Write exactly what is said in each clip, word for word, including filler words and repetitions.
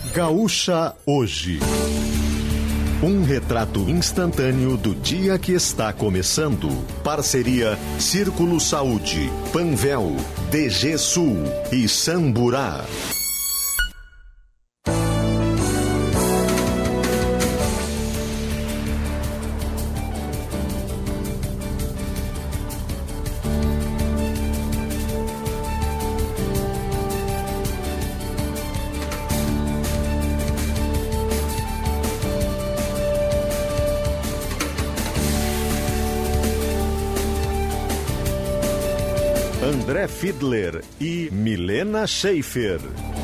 Gaúcha Hoje. Um retrato instantâneo do dia que está começando. Parceria Círculo Saúde, Panvel, D G Sul e Samburá. André Fiedler e Milena Schaefer.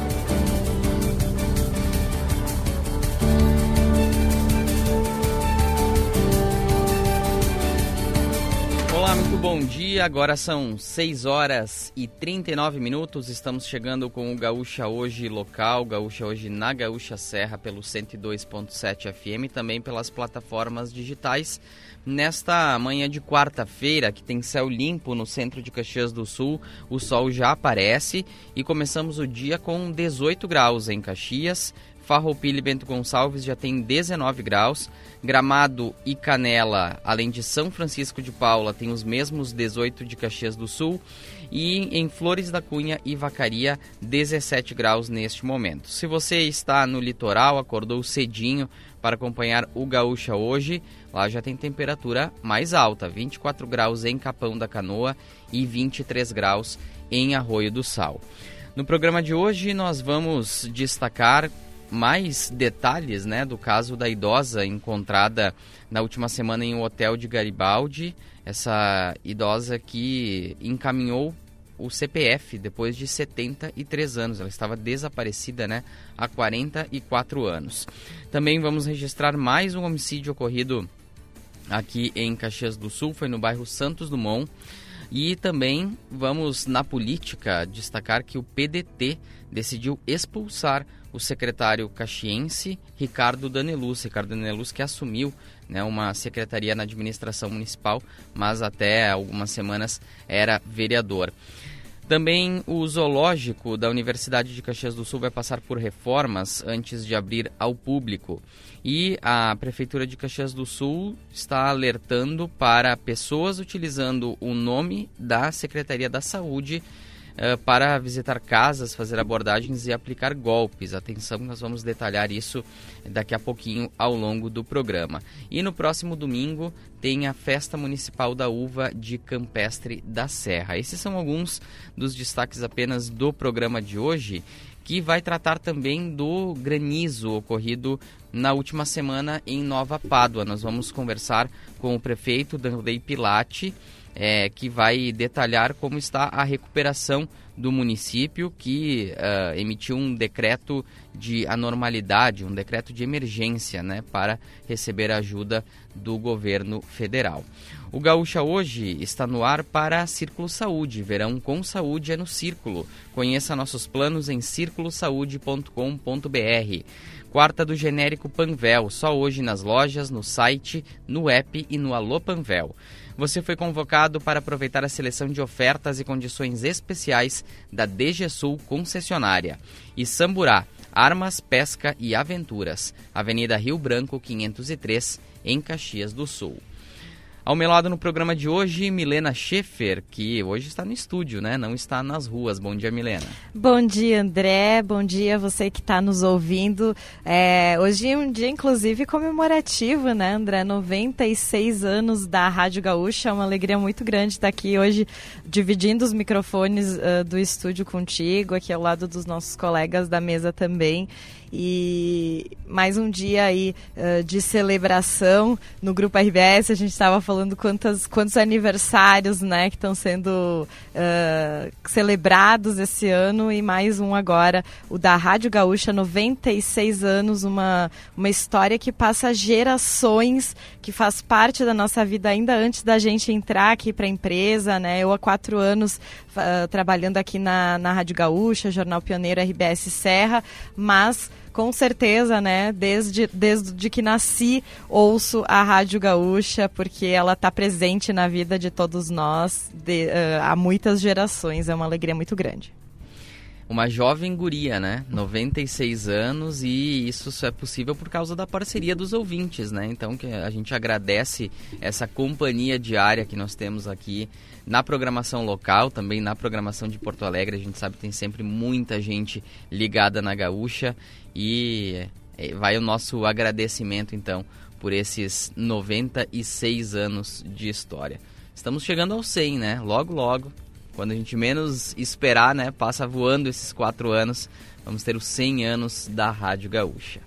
Olá, muito bom dia. Agora são seis horas e trinta e nove minutos. Estamos chegando com o Gaúcha Hoje local, Gaúcha Hoje na Gaúcha Serra, pelo cento e dois ponto sete F M e também pelas plataformas digitais. Nesta manhã de quarta-feira, que tem céu limpo no centro de Caxias do Sul, o sol já aparece e começamos o dia com dezoito graus em Caxias. Farroupilha e Bento Gonçalves já tem dezenove graus. Gramado e Canela, além de São Francisco de Paula, tem os mesmos dezoito de Caxias do Sul. E em Flores da Cunha e Vacaria, dezessete graus neste momento. Se você está no litoral, acordou cedinho para acompanhar o Gaúcha Hoje, lá já tem temperatura mais alta, vinte e quatro graus em Capão da Canoa e vinte e três graus em Arroio do Sal. No programa de hoje nós vamos destacar mais detalhes, né, do caso da idosa encontrada na última semana em um hotel de Garibaldi. Essa idosa que encaminhou o C P F depois de setenta e três anos. Ela estava desaparecida, né, há quarenta e quatro anos. Também vamos registrar mais um homicídio ocorrido aqui em Caxias do Sul, foi no bairro Santos Dumont. E também vamos, na política, destacar que o P D T decidiu expulsar o secretário caxiense Ricardo Daneluz. Ricardo Daneluz que assumiu, né, uma secretaria na administração municipal, mas até algumas semanas era vereador. Também o zoológico da Universidade de Caxias do Sul vai passar por reformas antes de abrir ao público. E a Prefeitura de Caxias do Sul está alertando para pessoas utilizando o nome da Secretaria da Saúde uh, para visitar casas, fazer abordagens e aplicar golpes. Atenção, nós vamos detalhar isso daqui a pouquinho ao longo do programa. E no próximo domingo tem a Festa Municipal da Uva de Campestre da Serra. Esses são alguns dos destaques apenas do programa de hoje, que vai tratar também do granizo ocorrido na última semana em Nova Pádua. Nós vamos conversar com o prefeito Danley Pilati, é, que vai detalhar como está a recuperação do município, que uh, emitiu um decreto de anormalidade, um decreto de emergência, né, para receber ajuda do governo federal. O Gaúcha Hoje está no ar para Círculo Saúde. Verão com saúde é no Círculo. Conheça nossos planos em círculo saúde ponto com ponto b r. Quarta do genérico Panvel, só hoje nas lojas, no site, no app e no Alô Panvel. Você foi convocado para aproveitar a seleção de ofertas e condições especiais da D G Sul concessionária. E Samburá, armas, pesca e aventuras. Avenida Rio Branco, quinhentos e três, em Caxias do Sul. Ao meu lado no programa de hoje, Milena Schaefer, que hoje está no estúdio, né? Não está nas ruas. Bom dia, Milena. Bom dia, André. Bom dia você que está nos ouvindo. É, hoje é um dia, inclusive, comemorativo, né, André? noventa e seis anos da Rádio Gaúcha. É uma alegria muito grande estar aqui hoje, dividindo os microfones uh, do estúdio contigo, aqui ao lado dos nossos colegas da mesa também. E mais um dia aí uh, de celebração no Grupo R B S. A gente estava falando quantas, quantos aniversários, né, que estão sendo uh, celebrados esse ano, e mais um agora, o da Rádio Gaúcha, noventa e seis anos, uma, uma história que passa gerações, que faz parte da nossa vida ainda antes da gente entrar aqui para a empresa, né? Eu há quatro anos uh, trabalhando aqui na, na Rádio Gaúcha, Jornal Pioneiro R B S Serra, mas com certeza, né, desde, desde que nasci, ouço a Rádio Gaúcha, porque ela está presente na vida de todos nós de, uh, há muitas gerações. É uma alegria muito grande. uma jovem guria, né? noventa e seis anos, e isso só é possível por causa da parceria dos ouvintes, né? Então que a gente agradece essa companhia diária que nós temos aqui na programação local, também na programação de Porto Alegre. A gente sabe que tem sempre muita gente ligada na Gaúcha, e vai o nosso agradecimento, então, por esses noventa e seis anos de história. Estamos chegando aos cem, né? Logo, logo. Quando a gente menos esperar, né, passa voando esses quatro anos, vamos ter os cem anos da Rádio Gaúcha.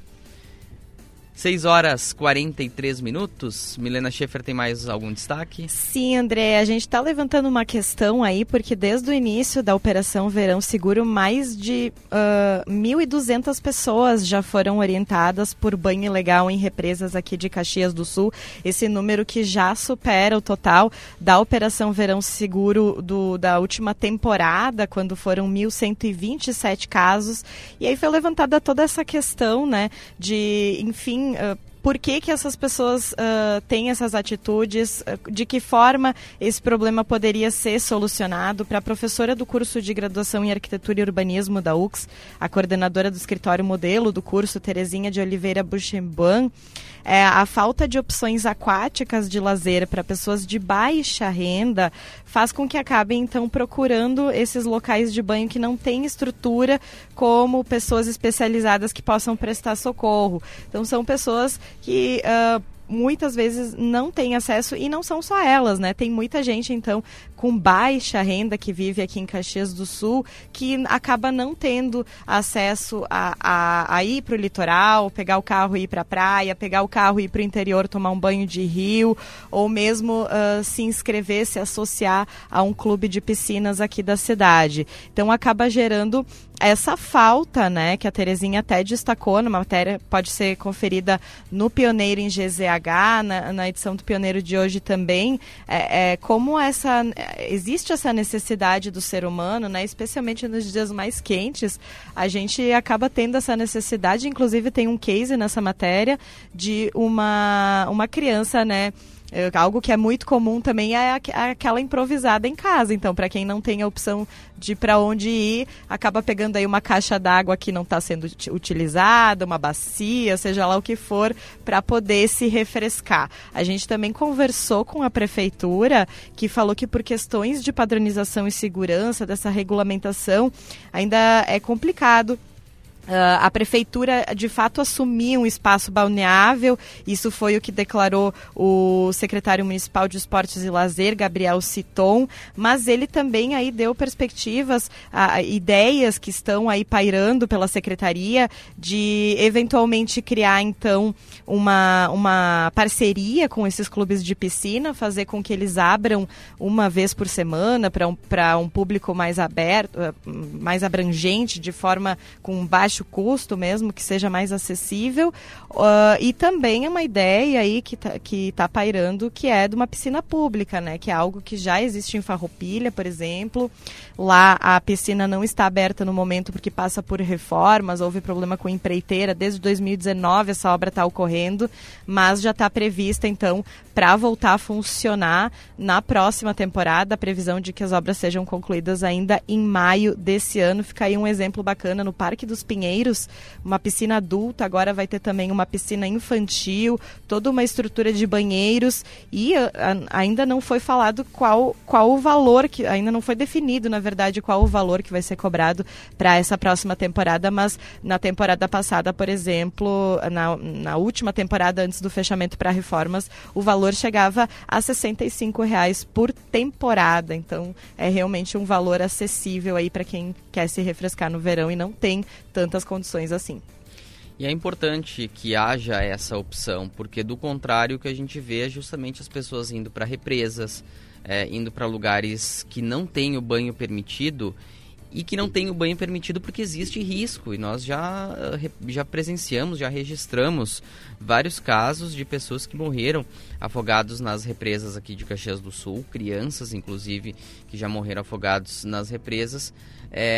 seis horas e quarenta e três minutos. Milena Schaefer, tem mais algum destaque? Sim, André, a gente está levantando uma questão aí, porque desde o início da Operação Verão Seguro, mais de uh, mil e duzentas pessoas já foram orientadas por banho ilegal em represas aqui de Caxias do Sul. Esse número que já supera o total da Operação Verão Seguro do, da última temporada, quando foram mil cento e vinte e sete casos. E aí foi levantada toda essa questão, né, de, enfim, Uh, por que que essas pessoas uh, têm essas atitudes, uh, de que forma esse problema poderia ser solucionado. Para a professora do curso de graduação em Arquitetura e Urbanismo da U X, a coordenadora do escritório modelo do curso, Terezinha de Oliveira Buchemban, é, a falta de opções aquáticas de lazer para pessoas de baixa renda faz com que acabem, então, procurando esses locais de banho que não têm estrutura, como pessoas especializadas que possam prestar socorro. Então, são pessoas que uh, muitas vezes não têm acesso, e não são só elas, né? Tem muita gente, então, com baixa renda que vive aqui em Caxias do Sul, que acaba não tendo acesso a, a, a ir para o litoral, pegar o carro e ir para a praia, pegar o carro e ir para o interior tomar um banho de rio, ou mesmo uh, se inscrever, se associar a um clube de piscinas aqui da cidade. Então acaba gerando essa falta, né, que a Terezinha até destacou numa matéria, pode ser conferida no Pioneiro em G Z H, na, na edição do Pioneiro de hoje também, é, é, como essa, existe essa necessidade do ser humano, né, especialmente nos dias mais quentes, a gente acaba tendo essa necessidade. Inclusive tem um case nessa matéria de uma, uma criança, né, algo que é muito comum também é aquela improvisada em casa. Então, para quem não tem a opção de para onde ir, acaba pegando aí uma caixa d'água que não está sendo utilizada, uma bacia, seja lá o que for, para poder se refrescar. A gente também conversou com a prefeitura, que falou que por questões de padronização e segurança dessa regulamentação, ainda é complicado Uh, a prefeitura, de fato, assumir um espaço balneável. Isso foi o que declarou o secretário municipal de Esportes e Lazer, Gabriel Citon, mas ele também aí deu perspectivas, uh, ideias que estão aí pairando pela secretaria de eventualmente criar, então, uma, uma parceria com esses clubes de piscina, fazer com que eles abram uma vez por semana para um, para um público mais aberto, uh, mais abrangente, de forma com baixo custo mesmo, que seja mais acessível. Uh, e também é uma ideia aí que tá, que tá pairando, que é de uma piscina pública, né? Que é algo que já existe em Farroupilha, por exemplo. Lá a piscina não está aberta no momento porque passa por reformas, houve problema com empreiteira. Desde dois mil e dezenove essa obra está ocorrendo, mas já está prevista, então, para voltar a funcionar na próxima temporada. A previsão de que as obras sejam concluídas ainda em maio desse ano. Fica aí um exemplo bacana no Parque dos Pinheiros, uma piscina adulta, agora vai ter também uma piscina infantil, toda uma estrutura de banheiros, e a, a, ainda não foi falado qual, qual o valor, que ainda não foi definido, na verdade, qual o valor que vai ser cobrado para essa próxima temporada, mas na temporada passada, por exemplo, na, na última temporada antes do fechamento para reformas, o valor chegava a sessenta e cinco reais por temporada. Então é realmente um valor acessível aí para quem quer se refrescar no verão e não tem tantas condições assim. E é importante que haja essa opção, porque do contrário o que a gente vê é justamente as pessoas indo para represas, é, indo para lugares que não tem o banho permitido, e que não tem o banho permitido porque existe risco, e nós já, já presenciamos, já registramos vários casos de pessoas que morreram afogados nas represas aqui de Caxias do Sul, crianças inclusive que já morreram afogados nas represas, é,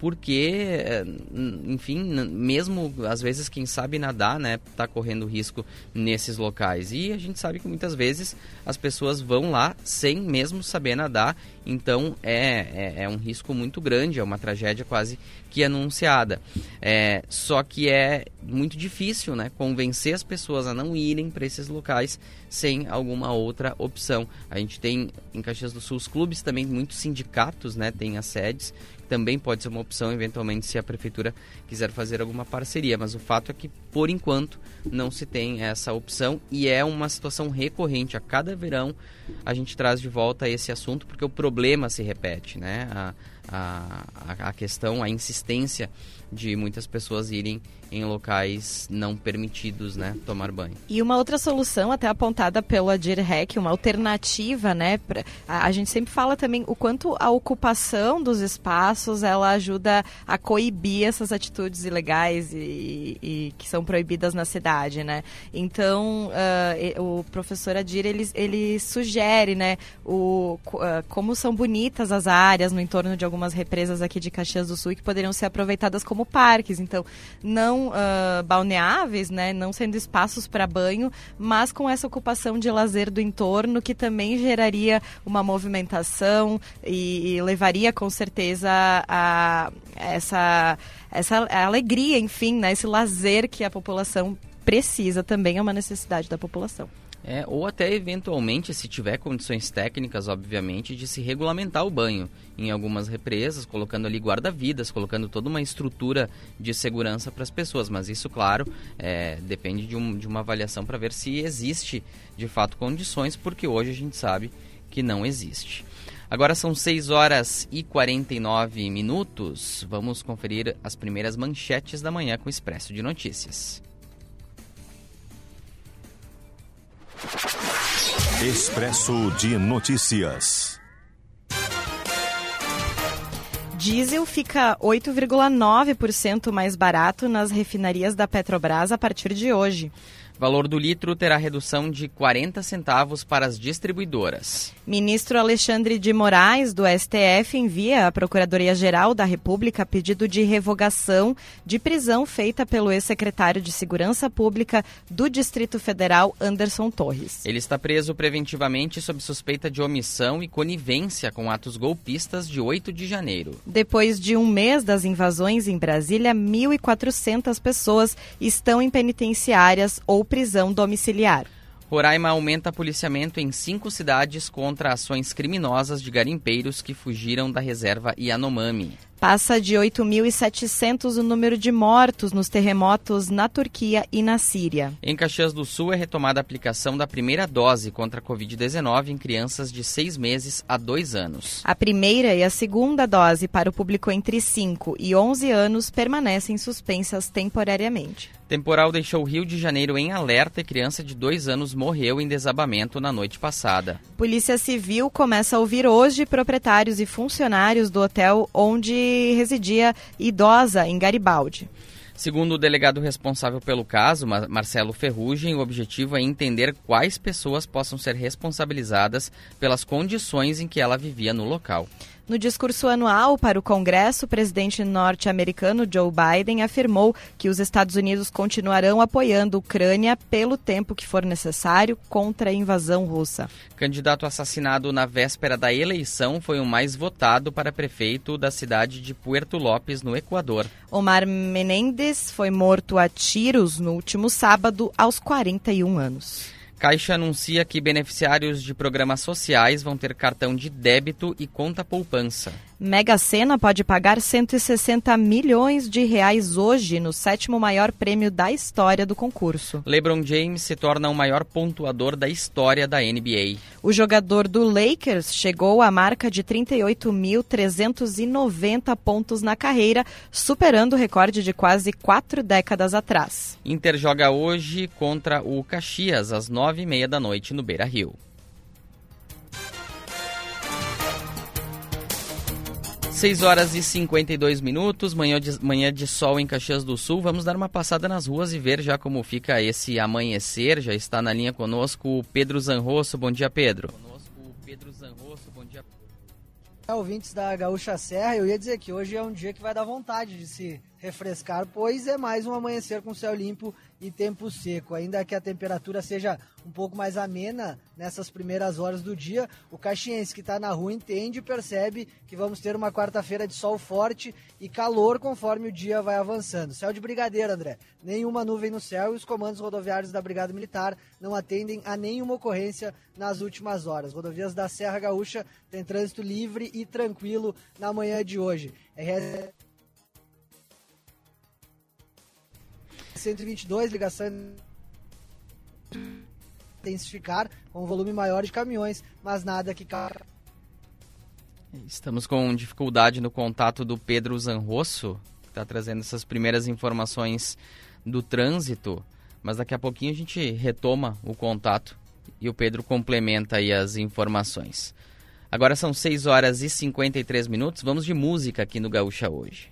porque, enfim, mesmo às vezes quem sabe nadar, né, tá correndo risco nesses locais. E a gente sabe que muitas vezes as pessoas vão lá sem mesmo saber nadar, então é, é, é um risco muito grande, é uma tragédia quase que anunciada. É, só que é muito difícil, né, convencer as pessoas a não irem para esses locais sem alguma outra opção. A gente tem em Caxias do Sul os clubes também, muitos sindicatos, né, tem as sedes, também pode ser uma opção eventualmente se a prefeitura quiser fazer alguma parceria, mas o fato é que por enquanto não se tem essa opção e é uma situação recorrente. A cada verão a gente traz de volta esse assunto porque o problema se repete, né? A, a, a questão, a insistência de muitas pessoas irem em locais não permitidos, né, tomar banho. E uma outra solução, até apontada pelo Adir Rec, uma alternativa, né, pra, a, a gente sempre fala também o quanto a ocupação dos espaços, ela ajuda a coibir essas atitudes ilegais e, e que são proibidas na cidade, né. Então, uh, o professor Adir, ele, ele sugere, né, o, uh, como são bonitas as áreas no entorno de algumas represas aqui de Caxias do Sul que poderiam ser aproveitadas como parques, então não uh, balneáveis, né, não sendo espaços para banho, mas com essa ocupação de lazer do entorno que também geraria uma movimentação e, e levaria com certeza a, a essa, essa alegria, enfim, né, esse lazer que a população precisa, também é uma necessidade da população. É, ou até eventualmente, se tiver condições técnicas, obviamente, de se regulamentar o banho em algumas represas, colocando ali guarda-vidas, colocando toda uma estrutura de segurança para as pessoas. Mas isso, claro, é, depende de, um, de uma avaliação para ver se existe de fato condições, porque hoje a gente sabe que não existe. Agora são seis horas e quarenta e nove minutos. Vamos conferir as primeiras manchetes da manhã com o Expresso de Notícias. Expresso de Notícias. Diesel fica oito vírgula nove por cento mais barato nas refinarias da Petrobras a partir de hoje. Valor do litro terá redução de quarenta centavos para as distribuidoras. Ministro Alexandre de Moraes, do S T F, envia à Procuradoria-Geral da República pedido de revogação de prisão feita pelo ex-secretário de Segurança Pública do Distrito Federal, Anderson Torres. Ele está preso preventivamente sob suspeita de omissão e conivência com atos golpistas de oito de janeiro. Depois de um mês das invasões em Brasília, mil e quatrocentas pessoas estão em penitenciárias ou prisão domiciliar. Roraima aumenta policiamento em cinco cidades contra ações criminosas de garimpeiros que fugiram da reserva Yanomami. Passa de oito mil e setecentos o número de mortos nos terremotos na Turquia e na Síria. Em Caxias do Sul é retomada a aplicação da primeira dose contra a covid dezenove em crianças de seis meses a dois anos. A primeira e a segunda dose para o público entre cinco e onze anos permanecem suspensas temporariamente. Temporal deixou o Rio de Janeiro em alerta e criança de dois anos morreu em desabamento na noite passada. Polícia Civil começa a ouvir hoje proprietários e funcionários do hotel onde residia idosa em Garibaldi. Segundo o delegado responsável pelo caso, Marcelo Ferrugem, o objetivo é entender quais pessoas possam ser responsabilizadas pelas condições em que ela vivia no local. No discurso anual para o Congresso, o presidente norte-americano Joe Biden afirmou que os Estados Unidos continuarão apoiando a Ucrânia pelo tempo que for necessário contra a invasão russa. Candidato assassinado na véspera da eleição foi o mais votado para prefeito da cidade de Puerto Lopes, no Equador. Omar Menendez foi morto a tiros no último sábado, aos quarenta e um anos. Caixa anuncia que beneficiários de programas sociais vão ter cartão de débito e conta poupança. Mega Sena pode pagar cento e sessenta milhões de reais hoje no sétimo maior prêmio da história do concurso. LeBron James se torna o maior pontuador da história da N B A. O jogador do Lakers chegou à marca de trinta e oito mil trezentos e noventa pontos na carreira, superando o recorde de quase quatro décadas atrás. Inter joga hoje contra o Caxias, às nove e meia da noite, no Beira-Rio. seis horas e cinquenta e dois minutos, manhã de, manhã de sol em Caxias do Sul. Vamos dar uma passada nas ruas e ver já como fica esse amanhecer. Já está na linha conosco o Pedro Zanrosso. Bom dia, Pedro. Conosco o Pedro Zanrosso. Bom dia. Ouvintes da Gaúcha Serra, eu ia dizer que hoje é um dia que vai dar vontade de se refrescar, pois é mais um amanhecer com céu limpo e tempo seco. Ainda que a temperatura seja um pouco mais amena nessas primeiras horas do dia, o caxiense que está na rua entende e percebe que vamos ter uma quarta-feira de sol forte e calor conforme o dia vai avançando. Céu de brigadeiro, André. Nenhuma nuvem no céu e os comandos rodoviários da Brigada Militar não atendem a nenhuma ocorrência nas últimas horas. Rodovias da Serra Gaúcha têm trânsito livre e tranquilo na manhã de hoje. R S cento e vinte e dois, ligação intensificar com um volume maior de caminhões, mas nada que... Estamos com dificuldade no contato do Pedro Zanrosso, que está trazendo essas primeiras informações do trânsito, mas daqui a pouquinho a gente retoma o contato e o Pedro complementa aí as informações. Agora são seis horas e cinquenta e três minutos, vamos de música aqui no Gaúcha Hoje.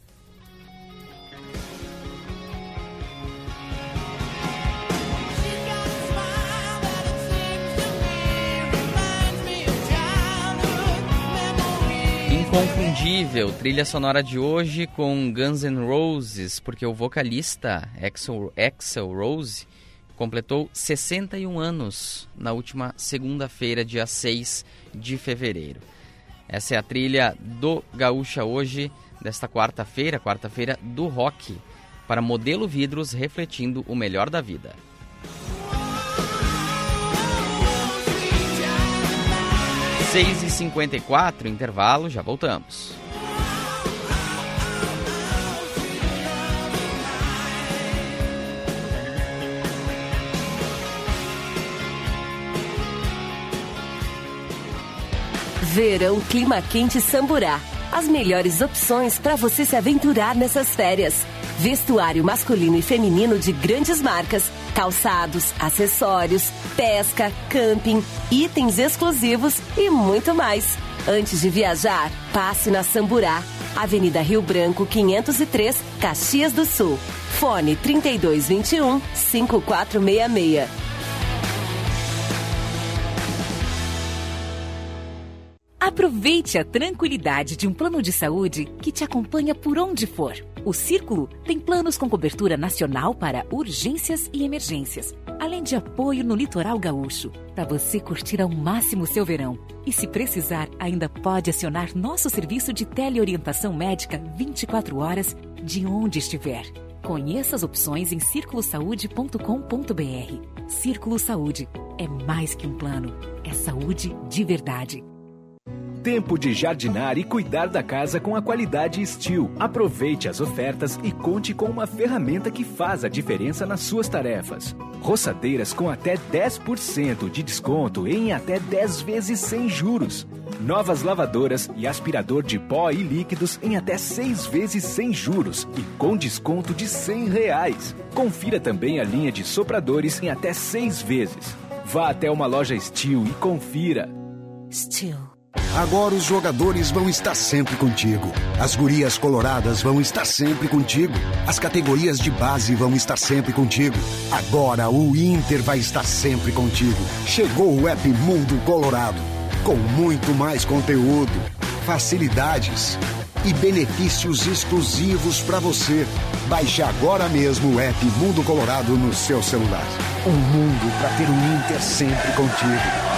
Inconfundível, trilha sonora de hoje com Guns N' Roses, porque o vocalista Axl, Axl Rose completou sessenta e um anos na última segunda-feira, dia seis de fevereiro. Essa é a trilha do Gaúcha Hoje, desta quarta-feira, quarta-feira do rock, para Modelo Vidros, refletindo o melhor da vida. seis e cinquenta e quatro, intervalo, já voltamos. Verão Clima Quente Samburá. As melhores opções para você se aventurar nessas férias. Vestuário masculino e feminino de grandes marcas, calçados, acessórios, pesca, camping, itens exclusivos e muito mais. Antes de viajar, passe na Samburá, Avenida Rio Branco quinhentos e três, Caxias do Sul. Fone trinta e dois, vinte e um, cinquenta e quatro sessenta e seis. Aproveite a tranquilidade de um plano de saúde que te acompanha por onde for. O Círculo tem planos com cobertura nacional para urgências e emergências, além de apoio no litoral gaúcho, para você curtir ao máximo seu verão. E se precisar, ainda pode acionar nosso serviço de teleorientação médica vinte e quatro horas, de onde estiver. Conheça as opções em círculo saúde ponto com ponto b r. Círculo Saúde é mais que um plano, é saúde de verdade. Tempo de jardinar e cuidar da casa com a qualidade Steel. Aproveite as ofertas e conte com uma ferramenta que faz a diferença nas suas tarefas. Roçadeiras com até dez por cento de desconto em até dez vezes sem juros. Novas lavadoras e aspirador de pó e líquidos em até seis vezes sem juros e com desconto de cem reais. Confira também a linha de sopradores em até seis vezes. Vá até uma loja Steel e confira. Steel. Agora os jogadores vão estar sempre contigo. As gurias coloradas vão estar sempre contigo. As categorias de base vão estar sempre contigo. Agora o Inter vai estar sempre contigo. Chegou o app Mundo Colorado, com muito mais conteúdo, facilidades e benefícios exclusivos para você. Baixe agora mesmo o app Mundo Colorado no seu celular. Um mundo para ter o Inter sempre contigo.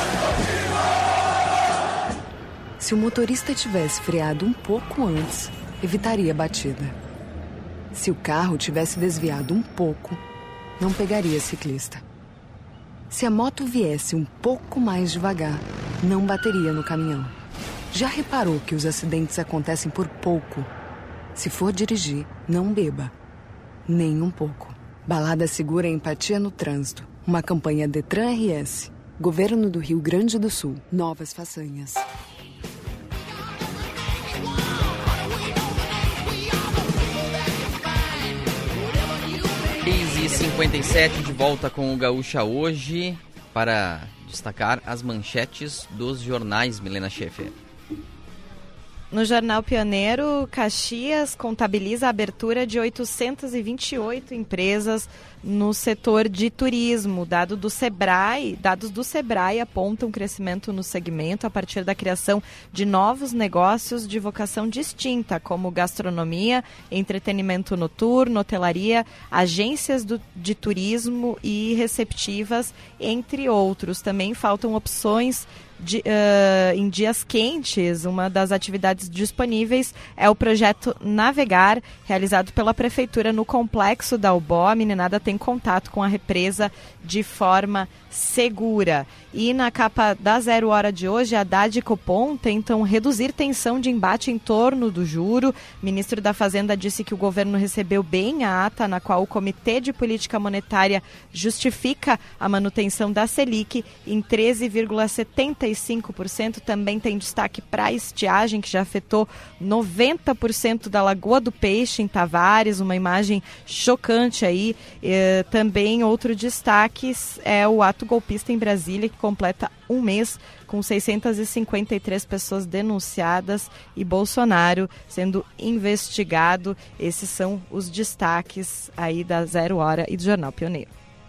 Se o motorista tivesse freado um pouco antes, evitaria a batida. Se o carro tivesse desviado um pouco, não pegaria ciclista. Se a moto viesse um pouco mais devagar, não bateria no caminhão. Já reparou que os acidentes acontecem por pouco? Se for dirigir, não beba. Nem um pouco. Balada Segura Empatia no Trânsito. Uma campanha Detran R S. Governo do Rio Grande do Sul. Novas façanhas. seis e cinquenta e sete, de volta com o Gaúcha Hoje, para destacar as manchetes dos jornais, Milena Schaefer. No Jornal Pioneiro, Caxias contabiliza a abertura de oitocentas e vinte e oito empresas no setor de turismo. Dado do Sebrae, dados do Sebrae apontam crescimento no segmento a partir da criação de novos negócios de vocação distinta, como gastronomia, entretenimento noturno, hotelaria, agências do, de turismo e receptivas, entre outros. Também faltam opções De, uh, em dias quentes. Uma das atividades disponíveis é o projeto Navegar, realizado pela Prefeitura no complexo da U B O. A meninada tem contato com a represa de forma segura. E na capa da Zero Hora de hoje, Haddad e Copom tentam reduzir tensão de embate em torno do juro. O ministro da Fazenda disse que o governo recebeu bem a ata na qual o Comitê de Política Monetária justifica a manutenção da Selic em treze vírgula setenta e cinco por cento. Também tem destaque para a estiagem, que já afetou noventa por cento da Lagoa do Peixe, em Tavares, uma imagem chocante aí. E, também outro destaque é o ato golpista em Brasília, que completa um mês com seiscentas e cinquenta e três pessoas denunciadas e Bolsonaro sendo investigado. Esses são os destaques aí da Zero Hora e do Jornal Pioneiro.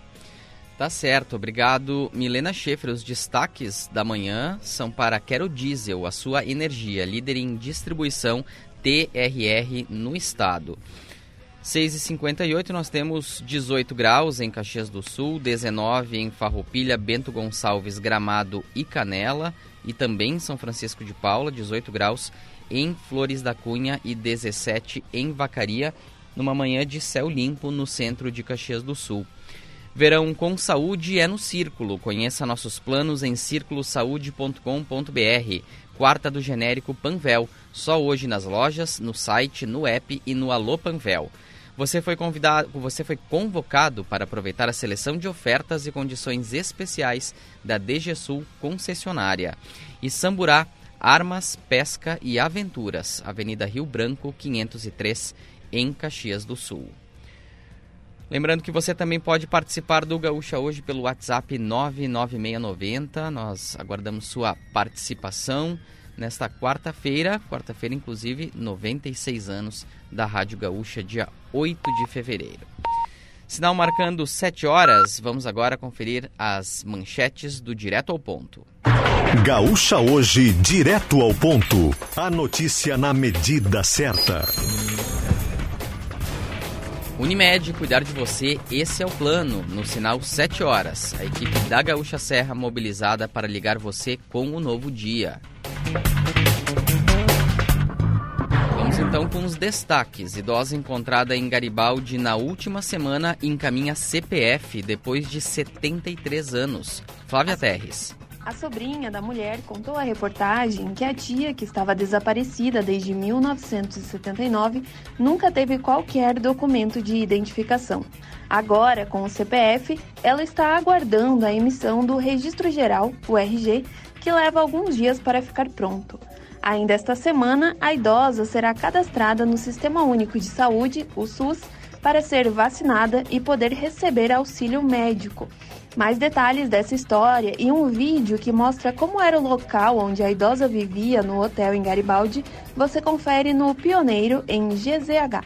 Tá certo, obrigado, Milena Schaefer. Os destaques da manhã são para Quero Diesel, a sua energia, líder em distribuição T R R no estado. seis e cinquenta e oito, nós temos dezoito graus em Caxias do Sul, dezenove em Farroupilha, Bento Gonçalves, Gramado e Canela, e também em São Francisco de Paula, dezoito graus em Flores da Cunha e dezessete em Vacaria, numa manhã de céu limpo no centro de Caxias do Sul. Verão com saúde é no Círculo. Conheça nossos planos em círculo saúde ponto com ponto b r. Quarta do genérico Panvel. Só hoje nas lojas, no site, no app e no Alô Panvel. Você foi convidado, você foi convocado para aproveitar a seleção de ofertas e condições especiais da D G Sul concessionária. E Samburá, armas, pesca e aventuras. Avenida Rio Branco, quinhentos e três, em Caxias do Sul. Lembrando que você também pode participar do Gaúcha Hoje pelo WhatsApp nove nove seis nove zero. Nós aguardamos sua participação nesta quarta-feira. Quarta-feira, inclusive, noventa e seis anos da Rádio Gaúcha, dia oito de fevereiro. Sinal marcando sete horas. Vamos agora conferir as manchetes do Direto ao Ponto. Gaúcha Hoje, direto ao ponto. A notícia na medida certa. Unimed, cuidar de você, esse é o plano. No sinal sete horas, a equipe da Gaúcha Serra mobilizada para ligar você com o novo dia. Vamos então com os destaques. Idosa encontrada em Garibaldi na última semana encaminha C P F depois de setenta e três anos. Flávia Terres. A sobrinha da mulher contou à reportagem que a tia, que estava desaparecida desde mil novecentos e setenta e nove, nunca teve qualquer documento de identificação. Agora, com o C P F, ela está aguardando a emissão do Registro Geral, o R G, que leva alguns dias para ficar pronto. Ainda esta semana, a idosa será cadastrada no Sistema Único de Saúde, o SUS, para ser vacinada e poder receber auxílio médico. Mais detalhes dessa história e um vídeo que mostra como era o local onde a idosa vivia no hotel em Garibaldi, você confere no Pioneiro em G Z H.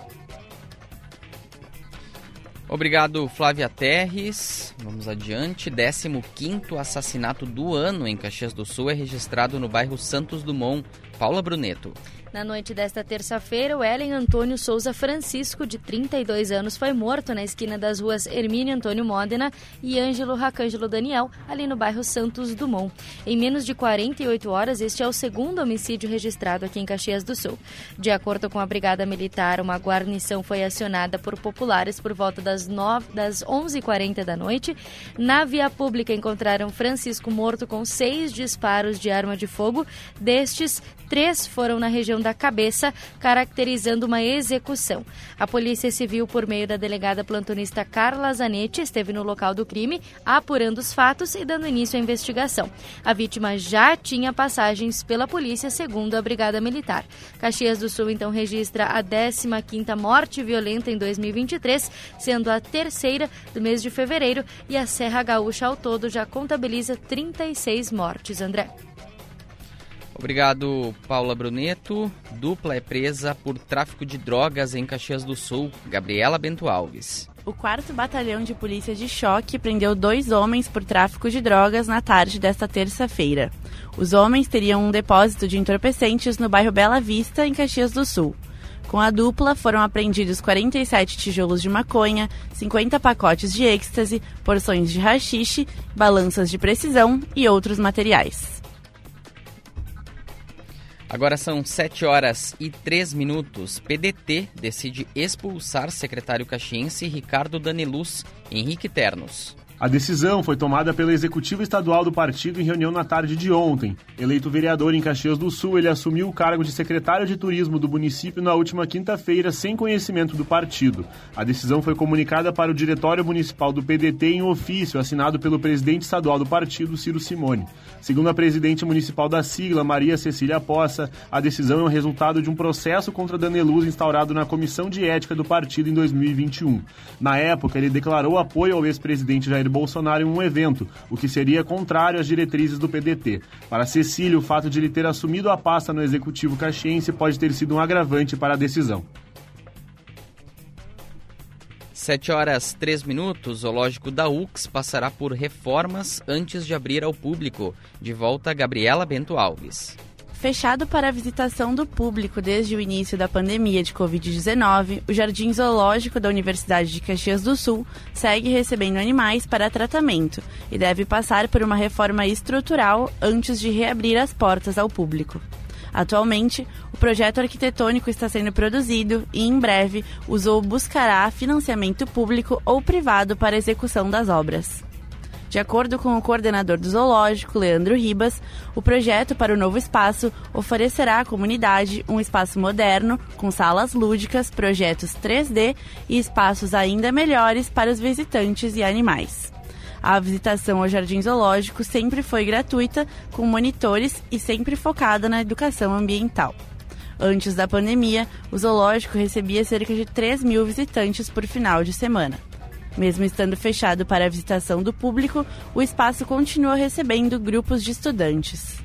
Obrigado, Flávia Terres. Vamos adiante. décimo quinto assassinato do ano em Caxias do Sul é registrado no bairro Santos Dumont. Paula Bruneto. Na noite desta terça-feira, o Ellen Antônio Souza Francisco, de trinta e dois anos, foi morto na esquina das ruas Hermínio Antônio Modena e Ângelo Racângelo Daniel, ali no bairro Santos Dumont. Em menos de quarenta e oito horas, este é o segundo homicídio registrado aqui em Caxias do Sul. De acordo com a Brigada Militar, uma guarnição foi acionada por populares por volta das, nove, das onze e quarenta da noite. Na via pública encontraram Francisco morto com seis disparos de arma de fogo. Destes, três foram na região da cabeça, caracterizando uma execução. A Polícia Civil, por meio da delegada plantonista Carla Zanetti, esteve no local do crime, apurando os fatos e dando início à investigação. A vítima já tinha passagens pela polícia, segundo a Brigada Militar. Caxias do Sul, então, registra a décima quinta morte violenta em dois mil e vinte e três, sendo a terceira do mês de fevereiro, e a Serra Gaúcha, ao todo, já contabiliza trinta e seis mortes. André. Obrigado, Paula Bruneto. Dupla é presa por tráfico de drogas em Caxias do Sul. Gabriela Bento Alves. O quarto Batalhão de Polícia de Choque prendeu dois homens por tráfico de drogas na tarde desta terça-feira. Os homens teriam um depósito de entorpecentes no bairro Bela Vista, em Caxias do Sul. Com a dupla, foram apreendidos quarenta e sete tijolos de maconha, cinquenta pacotes de êxtase, porções de haxixe, balanças de precisão e outros materiais. Agora são sete horas e três minutos. P D T decide expulsar secretário caxiense Ricardo Daniluz. Henrique Ternos. A decisão foi tomada pela executiva estadual do partido em reunião na tarde de ontem. Eleito vereador em Caxias do Sul, ele assumiu o cargo de secretário de turismo do município na última quinta-feira, sem conhecimento do partido. A decisão foi comunicada para o Diretório Municipal do P D T em ofício, assinado pelo presidente estadual do partido, Ciro Simone. Segundo a presidente municipal da sigla, Maria Cecília Poça, a decisão é o resultado de um processo contra Daniluz instaurado na Comissão de Ética do partido em dois mil e vinte e um. Na época, ele declarou apoio ao ex-presidente Jair Bolsonaro em um evento, o que seria contrário às diretrizes do P D T. Para Cecília, o fato de ele ter assumido a pasta no executivo caxiense pode ter sido um agravante para a decisão. sete horas, três minutos. O zoológico da U C S passará por reformas antes de abrir ao público. De volta, Gabriela Bento Alves. Fechado para a visitação do público desde o início da pandemia de covid dezenove, o Jardim Zoológico da Universidade de Caxias do Sul segue recebendo animais para tratamento e deve passar por uma reforma estrutural antes de reabrir as portas ao público. Atualmente, o projeto arquitetônico está sendo produzido e, em breve, o zoo buscará financiamento público ou privado para a execução das obras. De acordo com o coordenador do zoológico, Leandro Ribas, o projeto para o novo espaço oferecerá à comunidade um espaço moderno, com salas lúdicas, projetos três D e espaços ainda melhores para os visitantes e animais. A visitação ao Jardim Zoológico sempre foi gratuita, com monitores e sempre focada na educação ambiental. Antes da pandemia, o zoológico recebia cerca de três mil visitantes por final de semana. Mesmo estando fechado para a visitação do público, o espaço continua recebendo grupos de estudantes.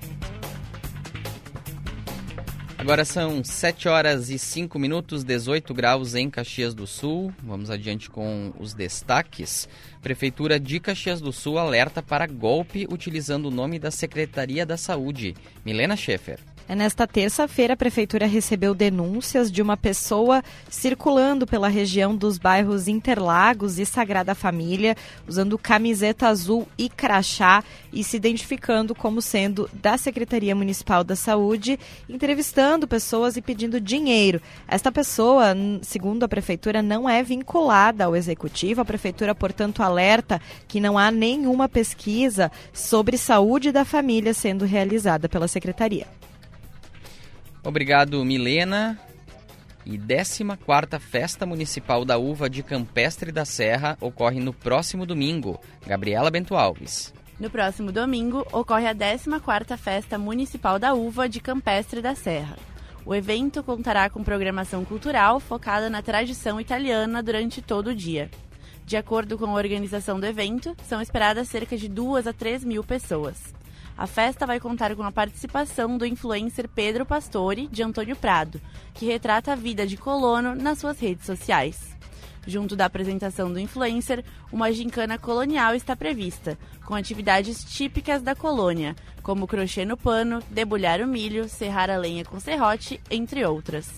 Agora são sete horas e cinco minutos, dezoito graus em Caxias do Sul. Vamos adiante com os destaques. Prefeitura de Caxias do Sul alerta para golpe utilizando o nome da Secretaria da Saúde. Milena Schaefer. Nesta terça-feira, a Prefeitura recebeu denúncias de uma pessoa circulando pela região dos bairros Interlagos e Sagrada Família, usando camiseta azul e crachá e se identificando como sendo da Secretaria Municipal da Saúde, entrevistando pessoas e pedindo dinheiro. Esta pessoa, segundo a Prefeitura, não é vinculada ao Executivo. A Prefeitura, portanto, alerta que não há nenhuma pesquisa sobre saúde da família sendo realizada pela Secretaria. Obrigado, Milena. E décima quarta Festa Municipal da Uva de Campestre da Serra ocorre no próximo domingo. Gabriela Bento Alves. No próximo domingo, ocorre a décima quarta Festa Municipal da Uva de Campestre da Serra. O evento contará com programação cultural focada na tradição italiana durante todo o dia. De acordo com a organização do evento, são esperadas cerca de duas a três mil pessoas. A festa vai contar com a participação do influencer Pedro Pastore, de Antônio Prado, que retrata a vida de colono nas suas redes sociais. Junto da apresentação do influencer, uma gincana colonial está prevista, com atividades típicas da colônia, como crochê no pano, debulhar o milho, serrar a lenha com serrote, entre outras.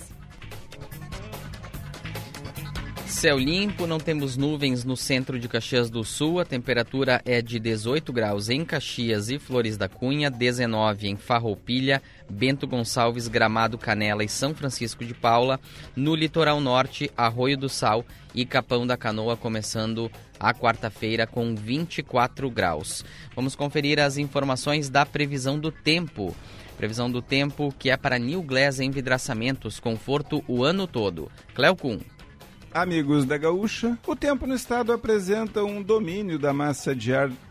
Céu limpo, não temos nuvens no centro de Caxias do Sul. A temperatura é de dezoito graus em Caxias e Flores da Cunha, dezenove em Farroupilha, Bento Gonçalves, Gramado, Canela e São Francisco de Paula. No litoral norte, Arroio do Sal e Capão da Canoa, começando a quarta-feira com vinte e quatro graus. Vamos conferir as informações da previsão do tempo. Previsão do tempo que é para New Glass Envidraçamentos, conforto o ano todo. Cléo Kuhn. Amigos da Gaúcha, o tempo no estado apresenta um domínio da massa de ar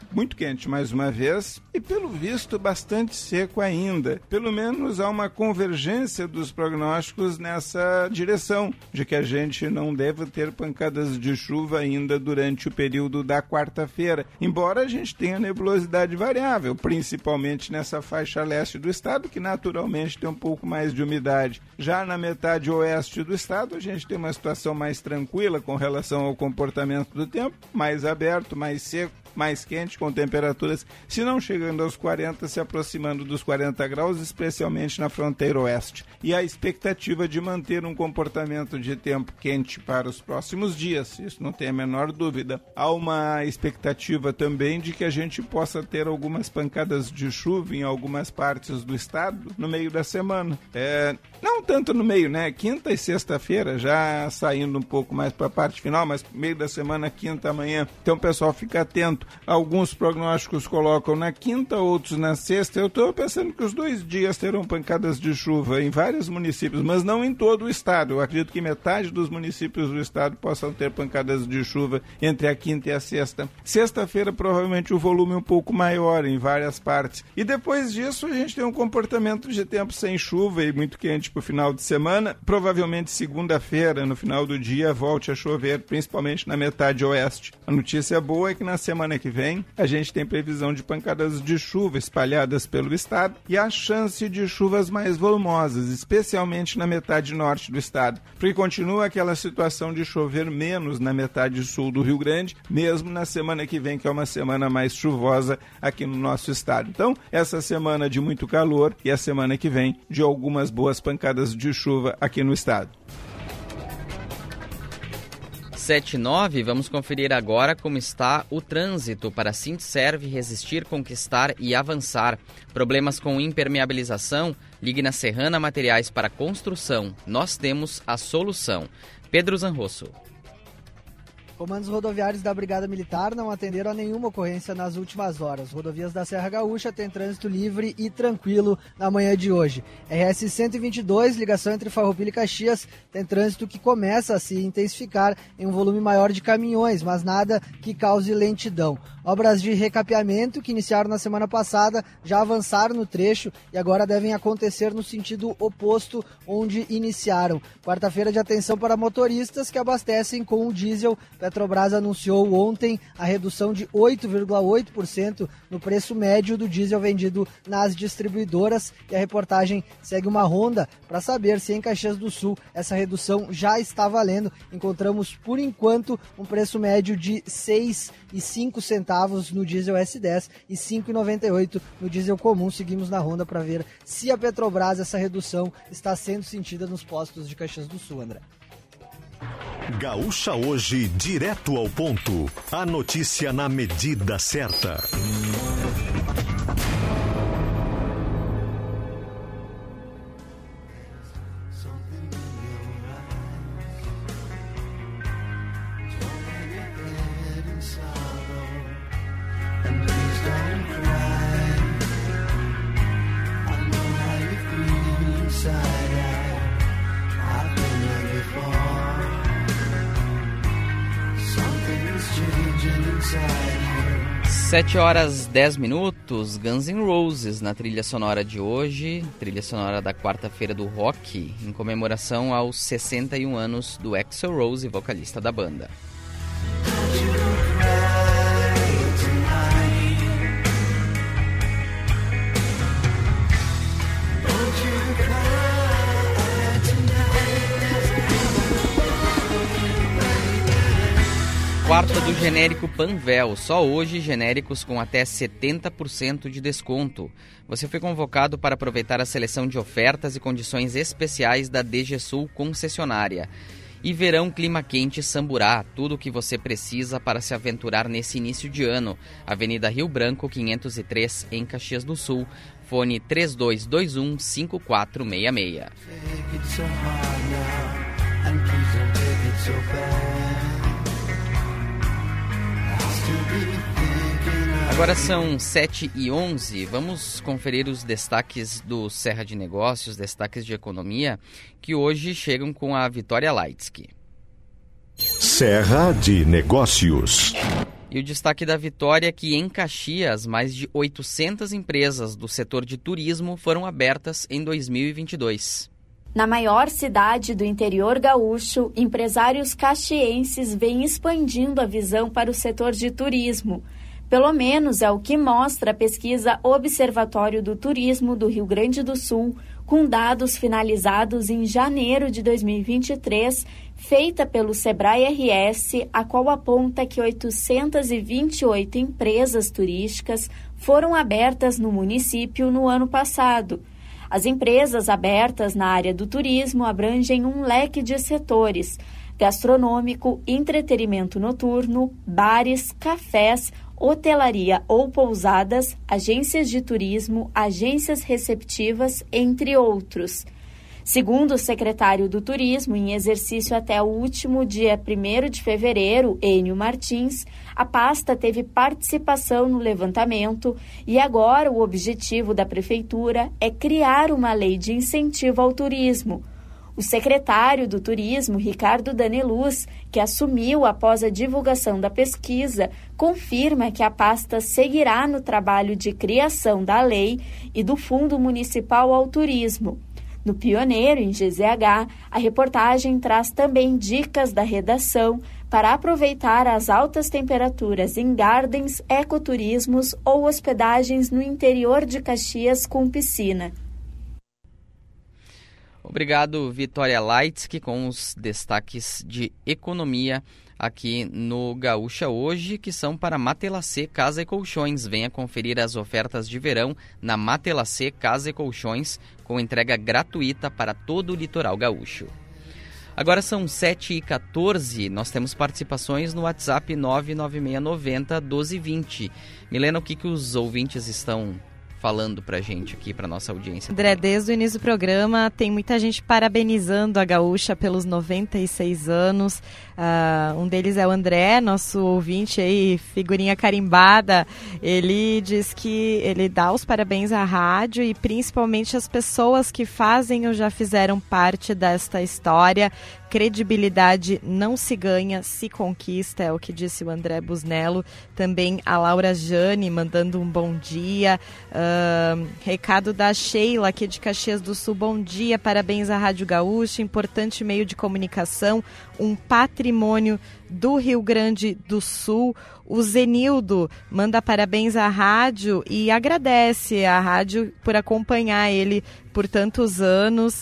muito quente mais uma vez e, pelo visto, bastante seco ainda. Pelo menos há uma convergência dos prognósticos nessa direção, de que a gente não deve ter pancadas de chuva ainda durante o período da quarta-feira, embora a gente tenha nebulosidade variável, principalmente nessa faixa leste do estado, que naturalmente tem um pouco mais de umidade. Já na metade oeste do estado, a gente tem uma situação mais tranquila com relação ao comportamento do tempo, mais aberto, mais seco, mais quente, com temperaturas, se não chegando aos quarenta, se aproximando dos quarenta graus, especialmente na fronteira oeste. E a expectativa de manter um comportamento de tempo quente para os próximos dias, isso não tem a menor dúvida. Há uma expectativa também de que a gente possa ter algumas pancadas de chuva em algumas partes do estado no meio da semana. É, não tanto no meio, né? Quinta e sexta-feira, já saindo um pouco mais para a parte final, mas meio da semana, quinta, amanhã. Então o pessoal fica atento. Alguns prognósticos colocam na quinta, outros na sexta. Eu estou pensando que os dois dias terão pancadas de chuva em vários municípios, mas não em todo o estado. Eu acredito que metade dos municípios do estado possam ter pancadas de chuva entre a quinta e a sexta. Sexta-feira, provavelmente, o volume um pouco maior em várias partes. E depois disso, a gente tem um comportamento de tempo sem chuva e muito quente para o final de semana. Provavelmente, segunda-feira, no final do dia, volte a chover, principalmente na metade oeste. A notícia boa é que na semana que vem, a gente tem previsão de pancadas de chuva espalhadas pelo estado e a chance de chuvas mais volumosas, especialmente na metade norte do estado, porque continua aquela situação de chover menos na metade sul do Rio Grande, mesmo na semana que vem, que é uma semana mais chuvosa aqui no nosso estado. Então, essa semana de muito calor e a semana que vem de algumas boas pancadas de chuva aqui no estado. sete e nove, vamos conferir agora como está o trânsito para Sintserv Resistir, Conquistar e Avançar. Problemas com impermeabilização? Ligue na Serrana Materiais para Construção. Nós temos a solução. Pedro Zanrosso. Comandos rodoviários da Brigada Militar não atenderam a nenhuma ocorrência nas últimas horas. Rodovias da Serra Gaúcha têm trânsito livre e tranquilo na manhã de hoje. R S cento e vinte e dois, ligação entre Farroupilha e Caxias, tem trânsito que começa a se intensificar em um volume maior de caminhões, mas nada que cause lentidão. Obras de recapeamento que iniciaram na semana passada já avançaram no trecho e agora devem acontecer no sentido oposto onde iniciaram. Quarta-feira de atenção para motoristas que abastecem com o diesel. Petrobras anunciou ontem a redução de oito vírgula oito por cento no preço médio do diesel vendido nas distribuidoras e a reportagem segue uma ronda para saber se em Caxias do Sul essa redução já está valendo. Encontramos, por enquanto, um preço médio de seis reais e cinco centavos no diesel S dez e cinco reais e noventa e oito centavos no diesel comum. Seguimos na ronda para ver se a Petrobras, essa redução, está sendo sentida nos postos de Caxias do Sul, André. Gaúcha Hoje, direto ao ponto. A notícia na medida certa. sete horas dez minutos, Guns N' Roses na trilha sonora de hoje, trilha sonora da quarta-feira do rock, em comemoração aos sessenta e um anos do Axl Rose, vocalista da banda. Quarta do genérico Panvel, só hoje genéricos com até setenta por cento de desconto. Você foi convocado para aproveitar a seleção de ofertas e condições especiais da D G Sul concessionária. E verão clima quente Samburá, tudo o que você precisa para se aventurar nesse início de ano. Avenida Rio Branco, quinhentos e três, em Caxias do Sul. Fone três dois dois um, cinco quatro seis seis. Agora são sete e onze, vamos conferir os destaques do Serra de Negócios, destaques de economia, que hoje chegam com a Vitória Leitsky. Serra de Negócios. E o destaque da vitória é que em Caxias, mais de oitocentas empresas do setor de turismo foram abertas em dois mil e vinte e dois. Na maior cidade do interior gaúcho, empresários caxienses vêm expandindo a visão para o setor de turismo. Pelo menos é o que mostra a pesquisa Observatório do Turismo do Rio Grande do Sul, com dados finalizados em janeiro de dois mil e vinte e três, feita pelo Sebrae R S, a qual aponta que oitocentas e vinte e oito empresas turísticas foram abertas no município no ano passado. As empresas abertas na área do turismo abrangem um leque de setores: gastronômico, entretenimento noturno, bares, cafés, hotelaria ou pousadas, agências de turismo, agências receptivas, entre outros. Segundo o secretário do Turismo, em exercício até o último dia primeiro de fevereiro, Enio Martins, a pasta teve participação no levantamento e agora o objetivo da Prefeitura é criar uma lei de incentivo ao turismo. O secretário do Turismo, Ricardo Daneluz, que assumiu após a divulgação da pesquisa, confirma que a pasta seguirá no trabalho de criação da lei e do Fundo Municipal ao Turismo. No Pioneiro, em G Z H, a reportagem traz também dicas da redação para aproveitar as altas temperaturas em gardens, ecoturismos ou hospedagens no interior de Caxias com piscina. Obrigado, Vitória Leitsky, com os destaques de economia aqui no Gaúcha Hoje, que são para Matelacê Casa e Colchões. Venha conferir as ofertas de verão na Matelacê Casa e Colchões, com entrega gratuita para todo o litoral gaúcho. Agora são sete e quatorze, nós temos participações no WhatsApp nove nove seis nove zero, um dois dois zero. Milena, o que, que os ouvintes estão falando pra gente aqui, pra nossa audiência? André, desde o início do programa tem muita gente parabenizando a Gaúcha pelos noventa e seis anos. Uh, um deles é o André, nosso ouvinte aí, figurinha carimbada. Ele diz que ele dá os parabéns à rádio e principalmente às pessoas que fazem ou já fizeram parte desta história. Credibilidade não se ganha, se conquista, é o que disse o André Busnello. Também a Laura Jane mandando um bom dia. Uh, recado da Sheila aqui de Caxias do Sul, bom dia, parabéns à Rádio Gaúcha, importante meio de comunicação, um patrimônio do Rio Grande do Sul. O Zenildo manda parabéns à rádio e agradece a rádio por acompanhar ele por tantos anos.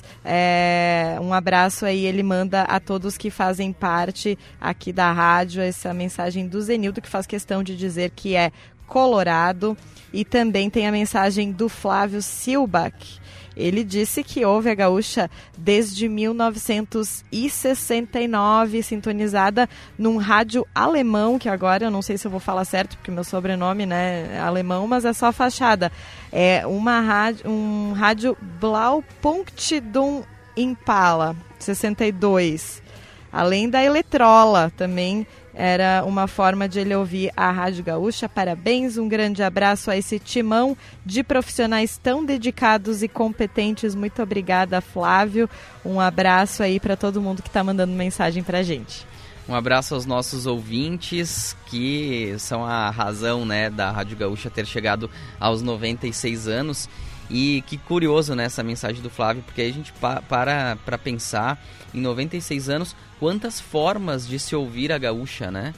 É, um abraço aí, ele manda a todos que fazem parte aqui da rádio, essa mensagem do Zenildo, que faz questão de dizer que é colorado. E também tem a mensagem do Flávio Silbach. Ele disse que ouve a Gaúcha desde mil novecentos e sessenta e nove, sintonizada num rádio alemão, que agora eu não sei se eu vou falar certo, porque meu sobrenome, né, é alemão, mas é só fachada. É uma rádio, um rádio Blaupunktdum Impala, sessenta e dois. Além da Eletrola, também era uma forma de ele ouvir a Rádio Gaúcha. Parabéns, um grande abraço a esse timão de profissionais tão dedicados e competentes. Muito obrigada, Flávio. Um abraço aí para todo mundo que está mandando mensagem para a gente. Um abraço aos nossos ouvintes, que são a razão, né, da Rádio Gaúcha ter chegado aos noventa e seis anos. E que curioso, né, essa mensagem do Flávio, porque aí a gente pa- para para pensar em noventa e seis anos, quantas formas de se ouvir a Gaúcha, né?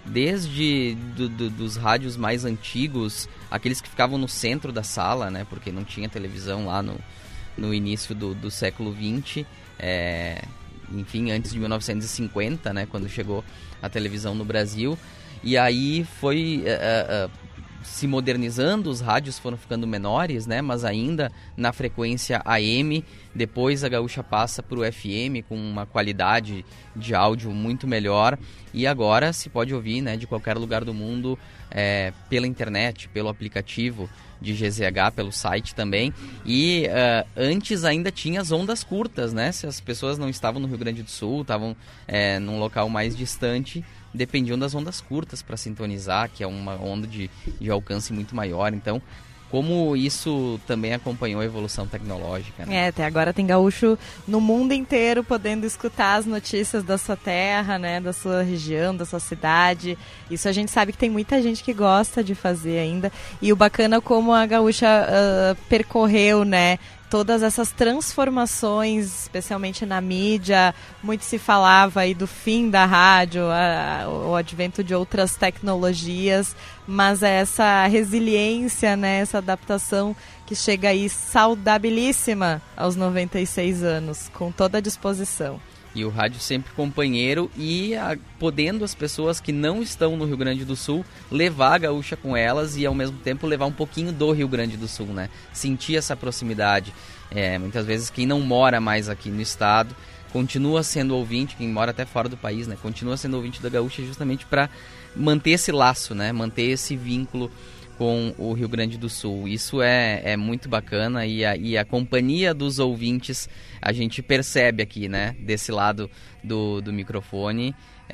Desde do, do, dos rádios mais antigos, aqueles que ficavam no centro da sala, né? Porque não tinha televisão lá no, no início do, do século vinte, é, enfim, antes de mil novecentos e cinquenta, né? Quando chegou a televisão no Brasil. E aí foi Uh, uh, se modernizando, os rádios foram ficando menores, né? Mas ainda na frequência A M. Depois a Gaúcha passa para o F M com uma qualidade de áudio muito melhor. E agora se pode ouvir, né, de qualquer lugar do mundo, é, pela internet, pelo aplicativo de G Z H, pelo site também. E uh, antes ainda tinha as ondas curtas, né? Se as pessoas não estavam no Rio Grande do Sul, estavam é, num local mais distante, dependiam das ondas curtas para sintonizar, que é uma onda de, de alcance muito maior. Então, como isso também acompanhou a evolução tecnológica, né? É, até agora tem gaúcho no mundo inteiro podendo escutar as notícias da sua terra, né, da sua região, da sua cidade. Isso a gente sabe que tem muita gente que gosta de fazer ainda. E o bacana como a gaúcha uh, percorreu, né, todas essas transformações, especialmente na mídia. Muito se falava aí do fim da rádio, a, o advento de outras tecnologias, mas essa resiliência, né, essa adaptação que chega aí saudabilíssima aos noventa e seis anos, com toda a disposição. E o rádio sempre companheiro e a, podendo as pessoas que não estão no Rio Grande do Sul levar a gaúcha com elas e ao mesmo tempo levar um pouquinho do Rio Grande do Sul, né? Sentir essa proximidade. É, muitas vezes quem não mora mais aqui no estado continua sendo ouvinte, quem mora até fora do país, né? Continua sendo ouvinte da gaúcha justamente para manter esse laço, né? Manter esse vínculo com o Rio Grande do Sul. Isso é, é muito bacana e a, e a companhia dos ouvintes a gente percebe aqui, né? Desse lado do, do microfone.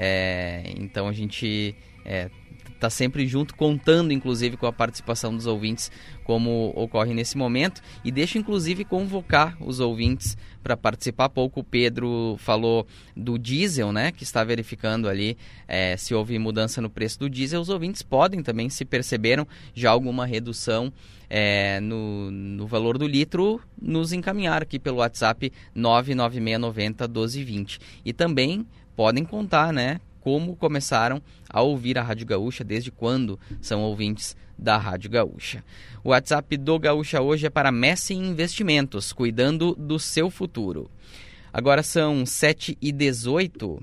É, então a gente é, tá sempre junto, contando inclusive com a participação dos ouvintes, como ocorre nesse momento. E deixa inclusive convocar os ouvintes para participar. Há pouco o Pedro falou do diesel, né, que está verificando ali é, se houve mudança no preço do diesel. Os ouvintes podem também, se perceberam já alguma redução é, no, no valor do litro, nos encaminhar aqui pelo WhatsApp nove nove seis nove zero um dois dois zero. E também podem contar, né, como começaram a ouvir a Rádio Gaúcha, desde quando são ouvintes da Rádio Gaúcha. O WhatsApp do Gaúcha hoje é para Messi Investimentos, cuidando do seu futuro. Agora são sete e dezoito,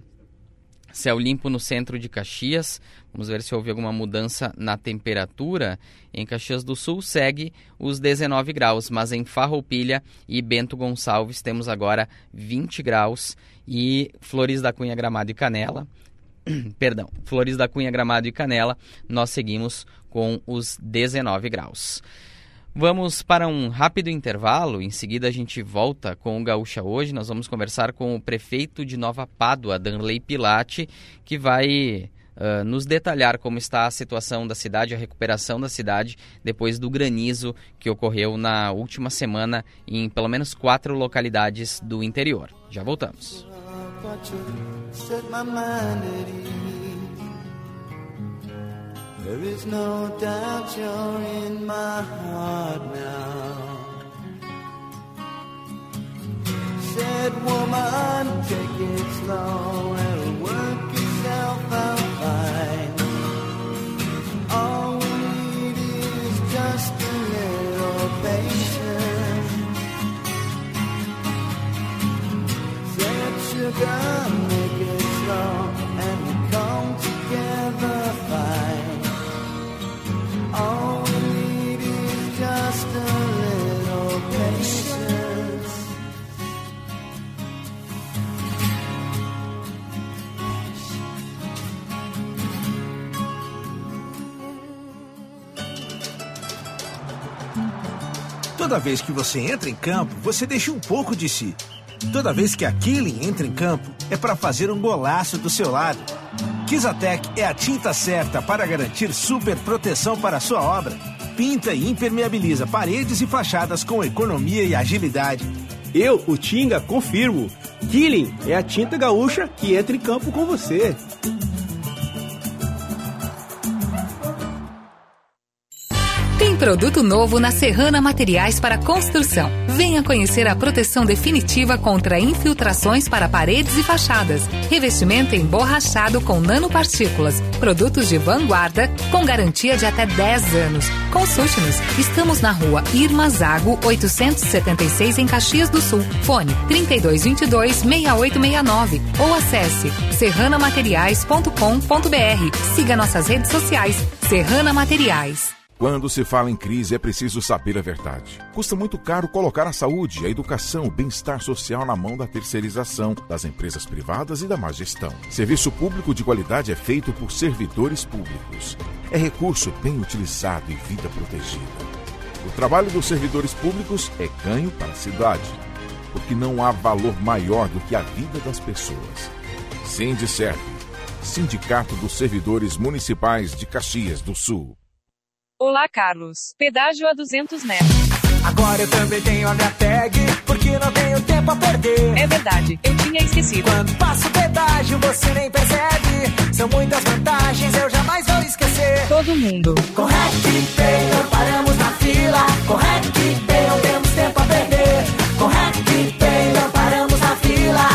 céu limpo no centro de Caxias. Vamos ver se houve alguma mudança na temperatura. Em Caxias do Sul segue os dezenove graus, mas em Farroupilha e Bento Gonçalves temos agora vinte graus. E Flores da Cunha, Gramado e Canela... Perdão, Flores da Cunha, Gramado e Canela, nós seguimos com os dezenove graus. Vamos para um rápido intervalo, em seguida a gente volta com o Gaúcha Hoje. Nós vamos conversar com o prefeito de Nova Pádua, Danley Pilati, que vai uh, nos detalhar como está a situação da cidade, a recuperação da cidade depois do granizo que ocorreu na última semana em pelo menos quatro localidades do interior. Já voltamos. Set my mind at ease. There is no doubt you're in my heart now. Said woman, take it slow, it'll work itself out fine. All we need is just a little patience. Said sugar, make it slow and we come together fine. All we need is just a little patience. Toda vez que você entra em campo, você deixa um pouco de si. Toda vez que a Killing entra em campo, é para fazer um golaço do seu lado. Kizatec é a tinta certa para garantir super proteção para a sua obra. Pinta e impermeabiliza paredes e fachadas com economia e agilidade. Eu, o Tinga, confirmo. Killing é a tinta gaúcha que entra em campo com você. Tem produto novo na Serrana Materiais para Construção. Venha conhecer a proteção definitiva contra infiltrações para paredes e fachadas. Revestimento emborrachado com nanopartículas. Produtos de vanguarda com garantia de até dez anos. Consulte-nos. Estamos na rua Irma Zago, oitocentos e setenta e seis, em Caxias do Sul. Fone trinta e dois, vinte e dois, sessenta e oito sessenta e nove ou acesse serrana materiais ponto com ponto br. Siga nossas redes sociais. Serrana Materiais. Quando se fala em crise, é preciso saber a verdade. Custa muito caro colocar a saúde, a educação, o bem-estar social na mão da terceirização, das empresas privadas e da má gestão. Serviço público de qualidade é feito por servidores públicos. É recurso bem utilizado e vida protegida. O trabalho dos servidores públicos é ganho para a cidade, porque não há valor maior do que a vida das pessoas. Sindicerv, Sindicato dos Servidores Municipais de Caxias do Sul. Olá, Carlos. Pedágio a duzentos metros. Agora eu também tenho a minha tag, porque não tenho tempo a perder. É verdade, eu tinha esquecido. Quando passo o pedágio, você nem percebe. São muitas vantagens, eu jamais vou esquecer. Todo mundo. Com RecPay não paramos na fila. Com RecPay não temos tempo a perder. Com RecPay não paramos na fila.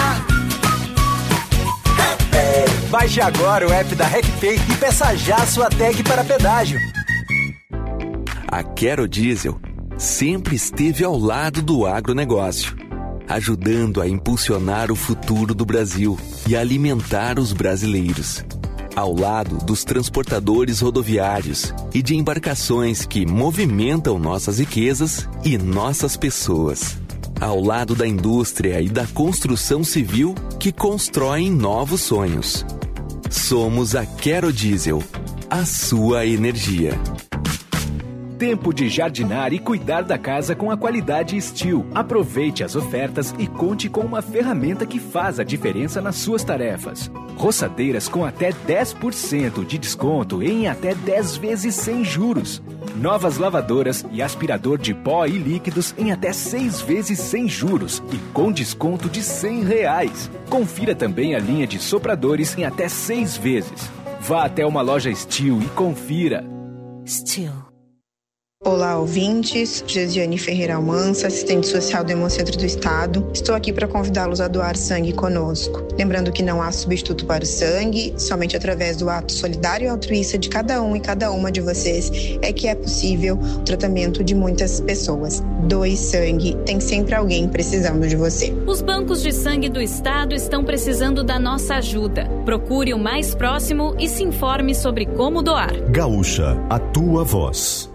RecPay. Baixe agora o app da RecPay e peça já sua tag para pedágio. A Quero Diesel sempre esteve ao lado do agronegócio, ajudando a impulsionar o futuro do Brasil e alimentar os brasileiros. Ao lado dos transportadores rodoviários e de embarcações que movimentam nossas riquezas e nossas pessoas. Ao lado da indústria e da construção civil que constroem novos sonhos. Somos a Quero Diesel, a sua energia. Tempo de jardinar e cuidar da casa com a qualidade Steel. Aproveite as ofertas e conte com uma ferramenta que faz a diferença nas suas tarefas. Roçadeiras com até dez por cento de desconto em até dez vezes sem juros. Novas lavadoras e aspirador de pó e líquidos em até seis vezes sem juros e com desconto de cem reais. Confira também a linha de sopradores em até seis vezes. Vá até uma loja Steel e confira. Steel. Olá, ouvintes. Gesiane Ferreira Almança, assistente social do Hemocentro do Estado. Estou aqui para convidá-los a doar sangue conosco. Lembrando que não há substituto para o sangue, somente através do ato solidário e altruísta de cada um e cada uma de vocês é que é possível o tratamento de muitas pessoas. Doe sangue, tem sempre alguém precisando de você. Os bancos de sangue do Estado estão precisando da nossa ajuda. Procure o mais próximo e se informe sobre como doar. Gaúcha, a tua voz.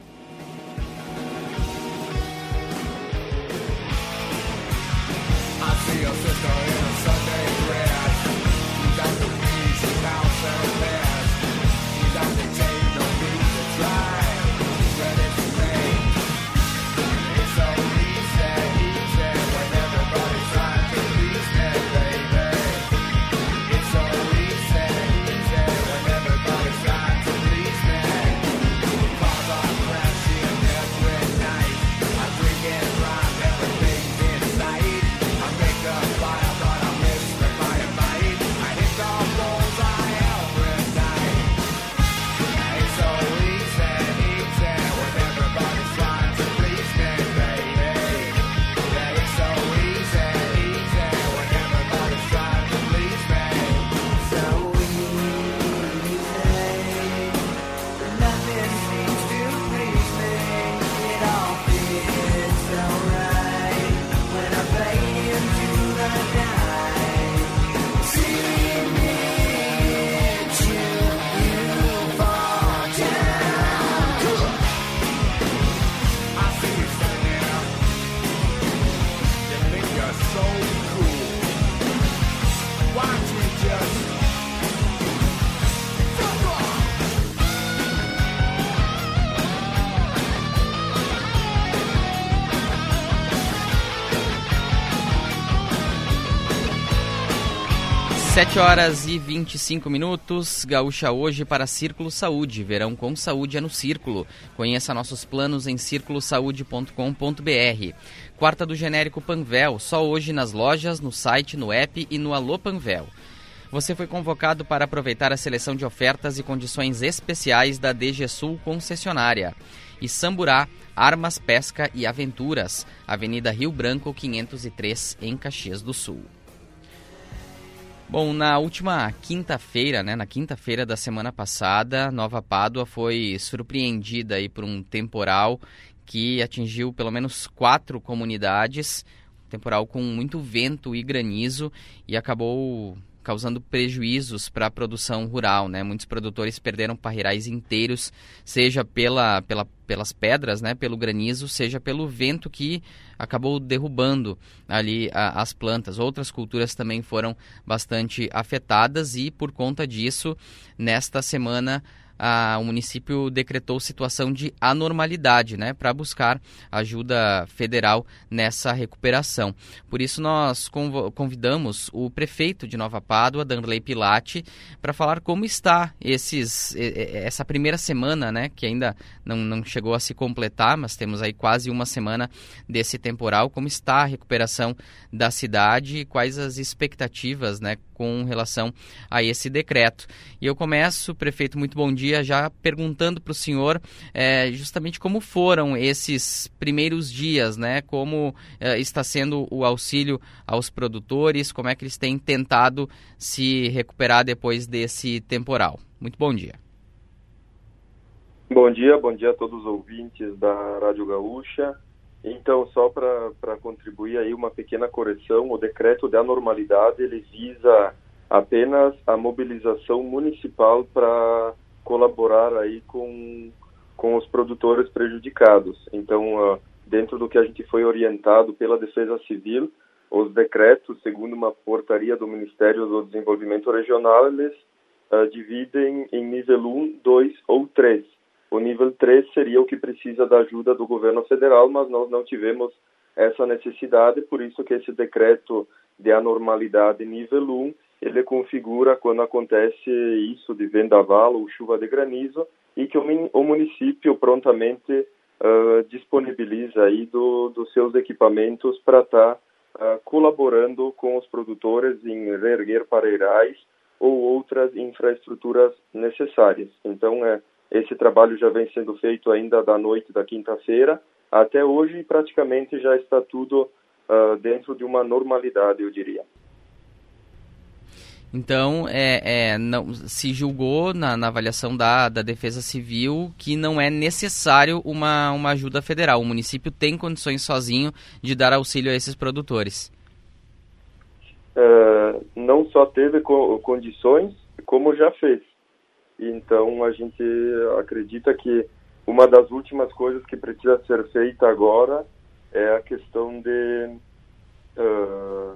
sete horas e vinte e cinco minutos, Gaúcha hoje para Círculo Saúde. Verão com saúde é no Círculo. Conheça nossos planos em círculo saúde ponto com ponto b r. Quarta do genérico Panvel, só hoje nas lojas, no site, no app e no Alô Panvel. Você foi convocado para aproveitar a seleção de ofertas e condições especiais da D G Sul concessionária. E Samburá, Armas, Pesca e Aventuras, Avenida Rio Branco quinhentos e três, em Caxias do Sul. Bom, na última quinta-feira, né, na quinta-feira da semana passada, Nova Pádua foi surpreendida aí por um temporal que atingiu pelo menos quatro comunidades, um temporal com muito vento e granizo, e acabou causando prejuízos para a produção rural, né? Muitos produtores perderam parreirais inteiros, seja pela, pela, pelas pedras, né? Pelo granizo, seja pelo vento que acabou derrubando ali a, as plantas. Outras culturas também foram bastante afetadas e, por conta disso, nesta semana a, o município decretou situação de anormalidade, né, para buscar ajuda federal nessa recuperação. Por isso nós convidamos o prefeito de Nova Pádua, Danley Pilatti, para falar como está esses, essa primeira semana, né, que ainda não, não chegou a se completar, mas temos aí quase uma semana desse temporal. Como está a recuperação da cidade e quais as expectativas, né, com relação a esse decreto. E eu começo, prefeito, muito bom dia, já perguntando para o senhor é, justamente como foram esses primeiros dias, né? Como é, está sendo o auxílio aos produtores, como é que eles têm tentado se recuperar depois desse temporal. Muito bom dia. Bom dia, bom dia a todos os ouvintes da Rádio Gaúcha. Então, só para contribuir aí uma pequena correção, o decreto de anormalidade, ele visa apenas a mobilização municipal para colaborar aí com, com os produtores prejudicados. Então, uh, dentro do que a gente foi orientado pela Defesa Civil, os decretos, segundo uma portaria do Ministério do Desenvolvimento Regional, eles uh, dividem em nível um, dois ou três. O nível três seria o que precisa da ajuda do governo federal, mas nós não tivemos essa necessidade, por isso que esse decreto de anormalidade nível um, ele configura quando acontece isso de vendaval ou chuva de granizo e que o, o município prontamente uh, disponibiliza aí do, dos seus equipamentos para estar tá, uh, colaborando com os produtores em reerguer pareirais ou outras infraestruturas necessárias. Então, é esse trabalho já vem sendo feito ainda da noite da quinta-feira até hoje e praticamente já está tudo uh, dentro de uma normalidade, eu diria. Então, é, é, não, se julgou na, na avaliação da, da Defesa Civil que não é necessário uma, uma ajuda federal. O município tem condições sozinho de dar auxílio a esses produtores. Uh, não só teve co- condições, como já fez. Então, a gente acredita que uma das últimas coisas que precisa ser feita agora é a questão de, uh,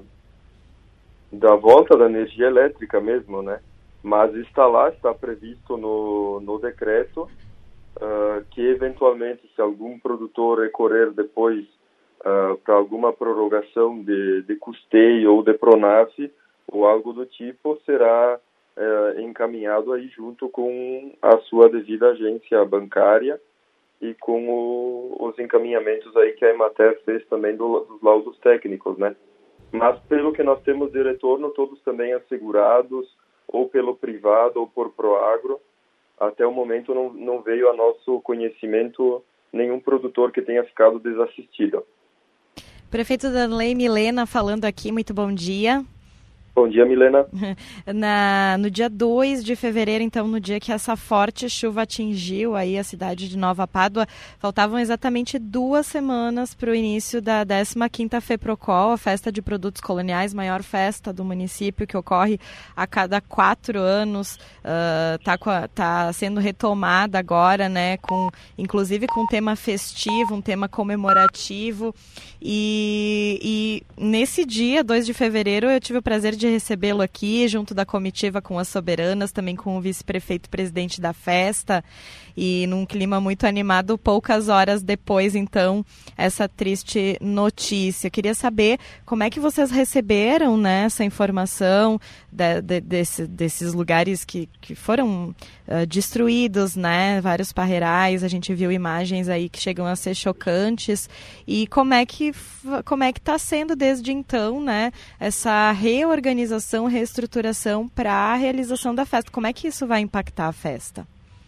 da volta da energia elétrica mesmo, né? Mas está lá, está previsto no, no decreto uh, que, eventualmente, se algum produtor recorrer depois uh, para alguma prorrogação de, de custeio ou de Pronaf ou algo do tipo, será É, encaminhado aí junto com a sua devida agência bancária e com o, os encaminhamentos aí que a Emater fez também do, dos laudos técnicos, né? Mas pelo que nós temos de retorno, todos também assegurados, ou pelo privado ou por Proagro, até o momento não, não veio a nosso conhecimento nenhum produtor que tenha ficado desassistido. Prefeito Danley, Milena falando aqui, muito bom dia. Bom dia, Milena. Na, no dia dois de fevereiro, então, no dia que essa forte chuva atingiu aí a cidade de Nova Pádua, faltavam exatamente duas semanas para o início da décima quinta FEPROCOL, a Festa de Produtos Coloniais, maior festa do município que ocorre a cada quatro anos, está uh, tá sendo retomada agora, né, com, inclusive com um tema festivo, um tema comemorativo, e, e nesse dia, dois de fevereiro, eu tive o prazer de de recebê-lo aqui, junto da comitiva com as soberanas, também com o vice-prefeito presidente da festa, e num clima muito animado, poucas horas depois, então, essa triste notícia. Eu queria saber como é que vocês receberam, né, essa informação de, de, desse, desses lugares que, que foram uh, destruídos, né, vários parreirais, a gente viu imagens aí que chegam a ser chocantes, e como é que como é que está sendo desde então, né, essa reorganização, reestruturação para a realização da festa. Como é que isso vai impactar a festa?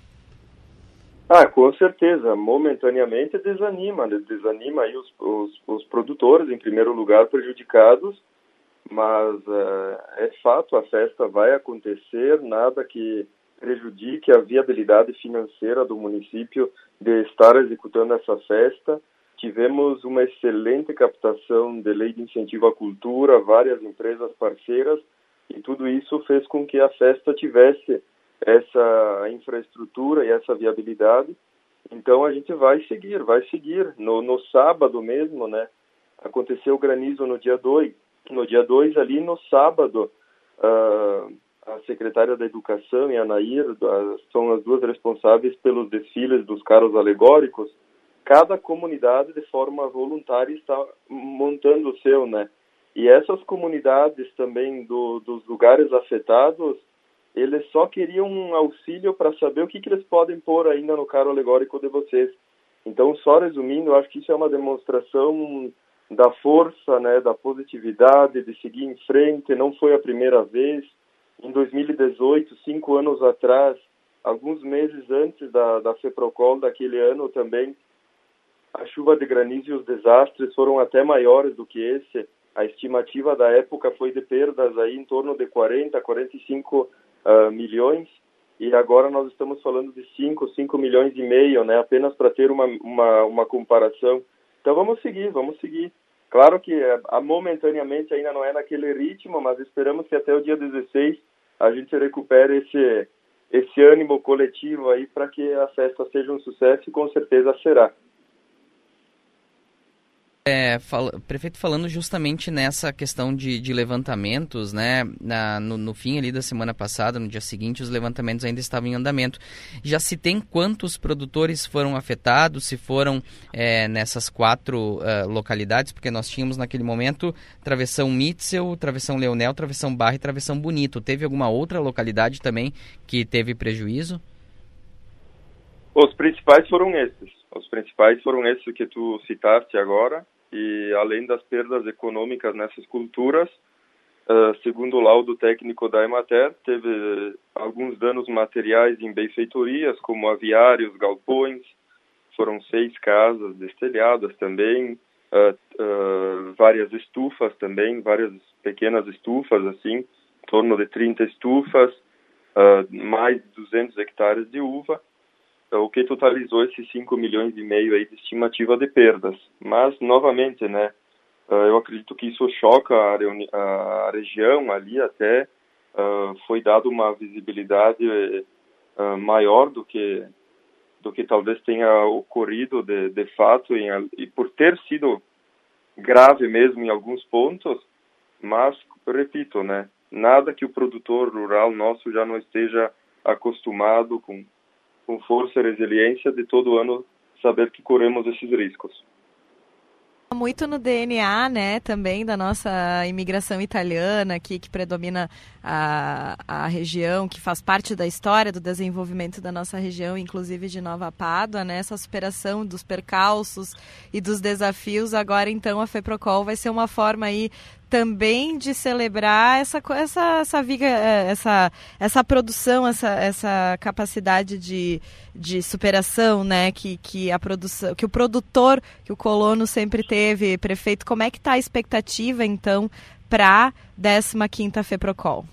Ah, com certeza. Momentaneamente desanima, desanima aí os, os, os produtores, em primeiro lugar, prejudicados, mas uh, é fato, a festa vai acontecer, nada que prejudique a viabilidade financeira do município de estar executando essa festa. Tivemos uma excelente captação de lei de incentivo à cultura, várias empresas parceiras, e tudo isso fez com que a festa tivesse essa infraestrutura e essa viabilidade. Então a gente vai seguir, vai seguir. No, no sábado mesmo, né, aconteceu o granizo no dia dois. No dia dois, ali no sábado, uh, a secretária da Educação e a Nair são as duas responsáveis pelos desfiles dos carros alegóricos. Cada comunidade, de forma voluntária, está montando o seu, né? E essas comunidades também do, dos lugares afetados, eles só queriam um auxílio para saber o que, que eles podem pôr ainda no carro alegórico de vocês. Então, só resumindo, eu acho que isso é uma demonstração da força, né, da positividade, de seguir em frente. Não foi a primeira vez. Em dois mil e dezoito, cinco anos atrás, alguns meses antes da, da FEPROCOL daquele ano também, a chuva de granizo e os desastres foram até maiores do que esse. A estimativa da época foi de perdas aí em torno de quarenta, quarenta e cinco uh, milhões, e agora nós estamos falando de cinco, cinco milhões e meio, né, apenas para ter uma, uma, uma comparação. Então vamos seguir, vamos seguir. Claro que uh, momentaneamente ainda não é naquele ritmo, mas esperamos que até o dia dezesseis a gente recupere esse, esse ânimo coletivo aí para que a festa seja um sucesso, e com certeza será. É, fala, prefeito, falando justamente nessa questão de, de levantamentos, né, na, no, no fim ali da semana passada, no dia seguinte, os levantamentos ainda estavam em andamento. Já se tem quantos produtores foram afetados, se foram é, nessas quatro uh, localidades, porque nós tínhamos naquele momento Travessão Mitzel, Travessão Leonel, Travessão Barra e Travessão Bonito. Teve alguma outra localidade também que teve prejuízo? Os principais foram esses. Os principais foram esses que tu citaste agora. E além das perdas econômicas nessas culturas, uh, segundo o laudo técnico da Emater, teve alguns danos materiais em benfeitorias, como aviários, galpões, foram seis casas destelhadas também, uh, uh, várias estufas também, várias pequenas estufas, assim, em torno de trinta estufas, uh, mais de duzentos hectares de uva, o que totalizou esses cinco milhões e meio aí de estimativa de perdas. Mas, novamente, né, eu acredito que isso choca a, reuni- a região ali até, uh, foi dado uma visibilidade uh, maior do que, do que talvez tenha ocorrido de, de fato, em, e por ter sido grave mesmo em alguns pontos, mas, repito, né, nada que o produtor rural nosso já não esteja acostumado com com força e resiliência de todo ano saber que corremos esses riscos. Muito no D N A, né, também da nossa imigração italiana aqui, que predomina a, a região, que faz parte da história do desenvolvimento da nossa região, inclusive de Nova Pádua, né, essa superação dos percalços e dos desafios. Agora, então, a FEPROCOL vai ser uma forma aí também de celebrar essa essa essa viga, essa essa produção, essa essa capacidade de, de superação, né, que que a produção, que o produtor, que o colono sempre teve. Prefeito, como é que está a expectativa então para a décima quinta FEPROCOL?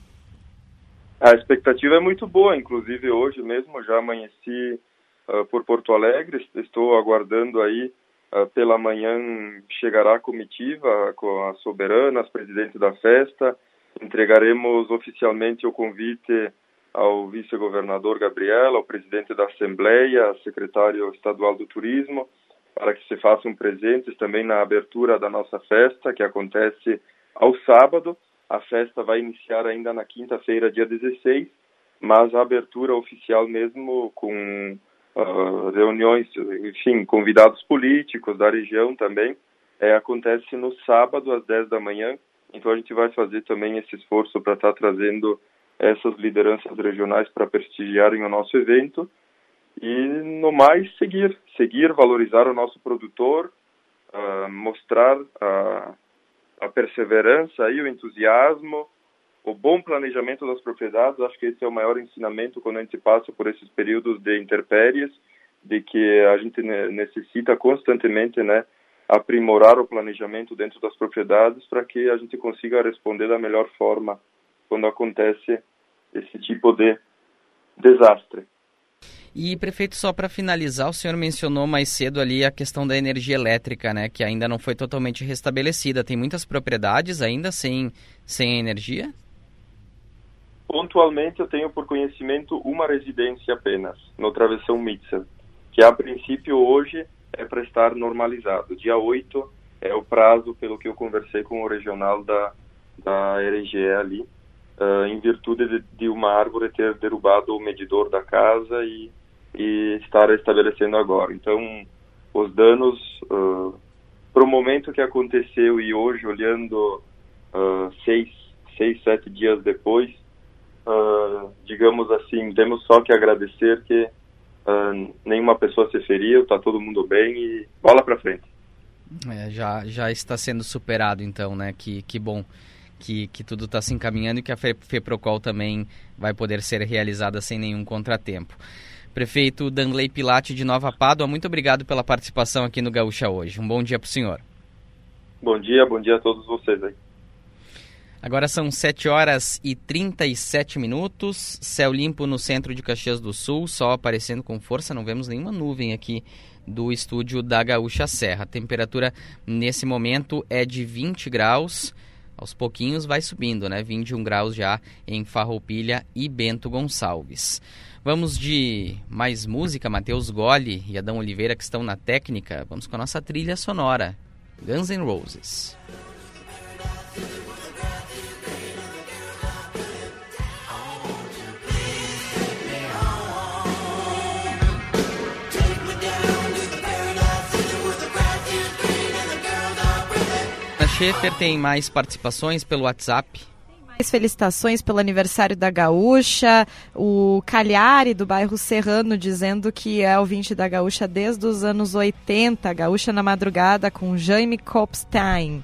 A expectativa é muito boa, inclusive hoje mesmo já amanheci uh, por Porto Alegre, estou aguardando aí. Uh, pela manhã chegará a comitiva com as soberanas, presidente da festa. Entregaremos oficialmente o convite ao vice-governador Gabriel, ao presidente da Assembleia, ao secretário estadual do Turismo, para que se façam presentes também na abertura da nossa festa, que acontece ao sábado. A festa vai iniciar ainda na quinta-feira, dia dezesseis, mas a abertura oficial mesmo com Uh, reuniões, enfim, convidados políticos da região também, é, acontece no sábado às dez da manhã, então a gente vai fazer também esse esforço para estar tá trazendo essas lideranças regionais para prestigiarem o nosso evento e, no mais, seguir, seguir, valorizar o nosso produtor, uh, mostrar a, a perseverança e o entusiasmo, o bom planejamento das propriedades. Acho que esse é o maior ensinamento quando a gente passa por esses períodos de intempéries, de que a gente necessita constantemente, né, aprimorar o planejamento dentro das propriedades para que a gente consiga responder da melhor forma quando acontece esse tipo de desastre. E, prefeito, só para finalizar, o senhor mencionou mais cedo ali a questão da energia elétrica, né, que ainda não foi totalmente restabelecida. Tem muitas propriedades ainda sem, sem energia? Pontualmente, eu tenho por conhecimento uma residência apenas, no Travessão Mitzel, que a princípio hoje é para estar normalizado. Dia oito é o prazo, pelo que eu conversei com o regional da, da R G E ali, uh, em virtude de, de uma árvore ter derrubado o medidor da casa e, e estar estabelecendo agora. Então, os danos, uh, para o momento que aconteceu e hoje, olhando uh, seis, seis, sete dias depois, uh, digamos assim, temos só que agradecer que uh, nenhuma pessoa se feriu, está todo mundo bem e bola para frente. É, já, já está sendo superado, então, né? Que, que bom que, que tudo está se encaminhando e que a FEPROCOL também vai poder ser realizada sem nenhum contratempo. Prefeito Danley Pilatti de Nova Pádua, muito obrigado pela participação aqui no Gaúcha Hoje. Um bom dia para o senhor. Bom dia, bom dia a todos vocês aí. Agora são sete horas e trinta e sete minutos, céu limpo no centro de Caxias do Sul, sol aparecendo com força, não vemos nenhuma nuvem aqui do estúdio da Gaúcha Serra. A temperatura nesse momento é de vinte graus, aos pouquinhos vai subindo, né? vinte e um graus já em Farroupilha e Bento Gonçalves. Vamos de mais música, Matheus Goli e Adão Oliveira que estão na técnica. Vamos com a nossa trilha sonora, Guns N' Roses. A Schaefer tem mais participações pelo WhatsApp. Felicitações pelo aniversário da Gaúcha, o Calhari do bairro Serrano dizendo que é ouvinte da Gaúcha desde os anos oitenta, Gaúcha na Madrugada com Jaime Kopstein.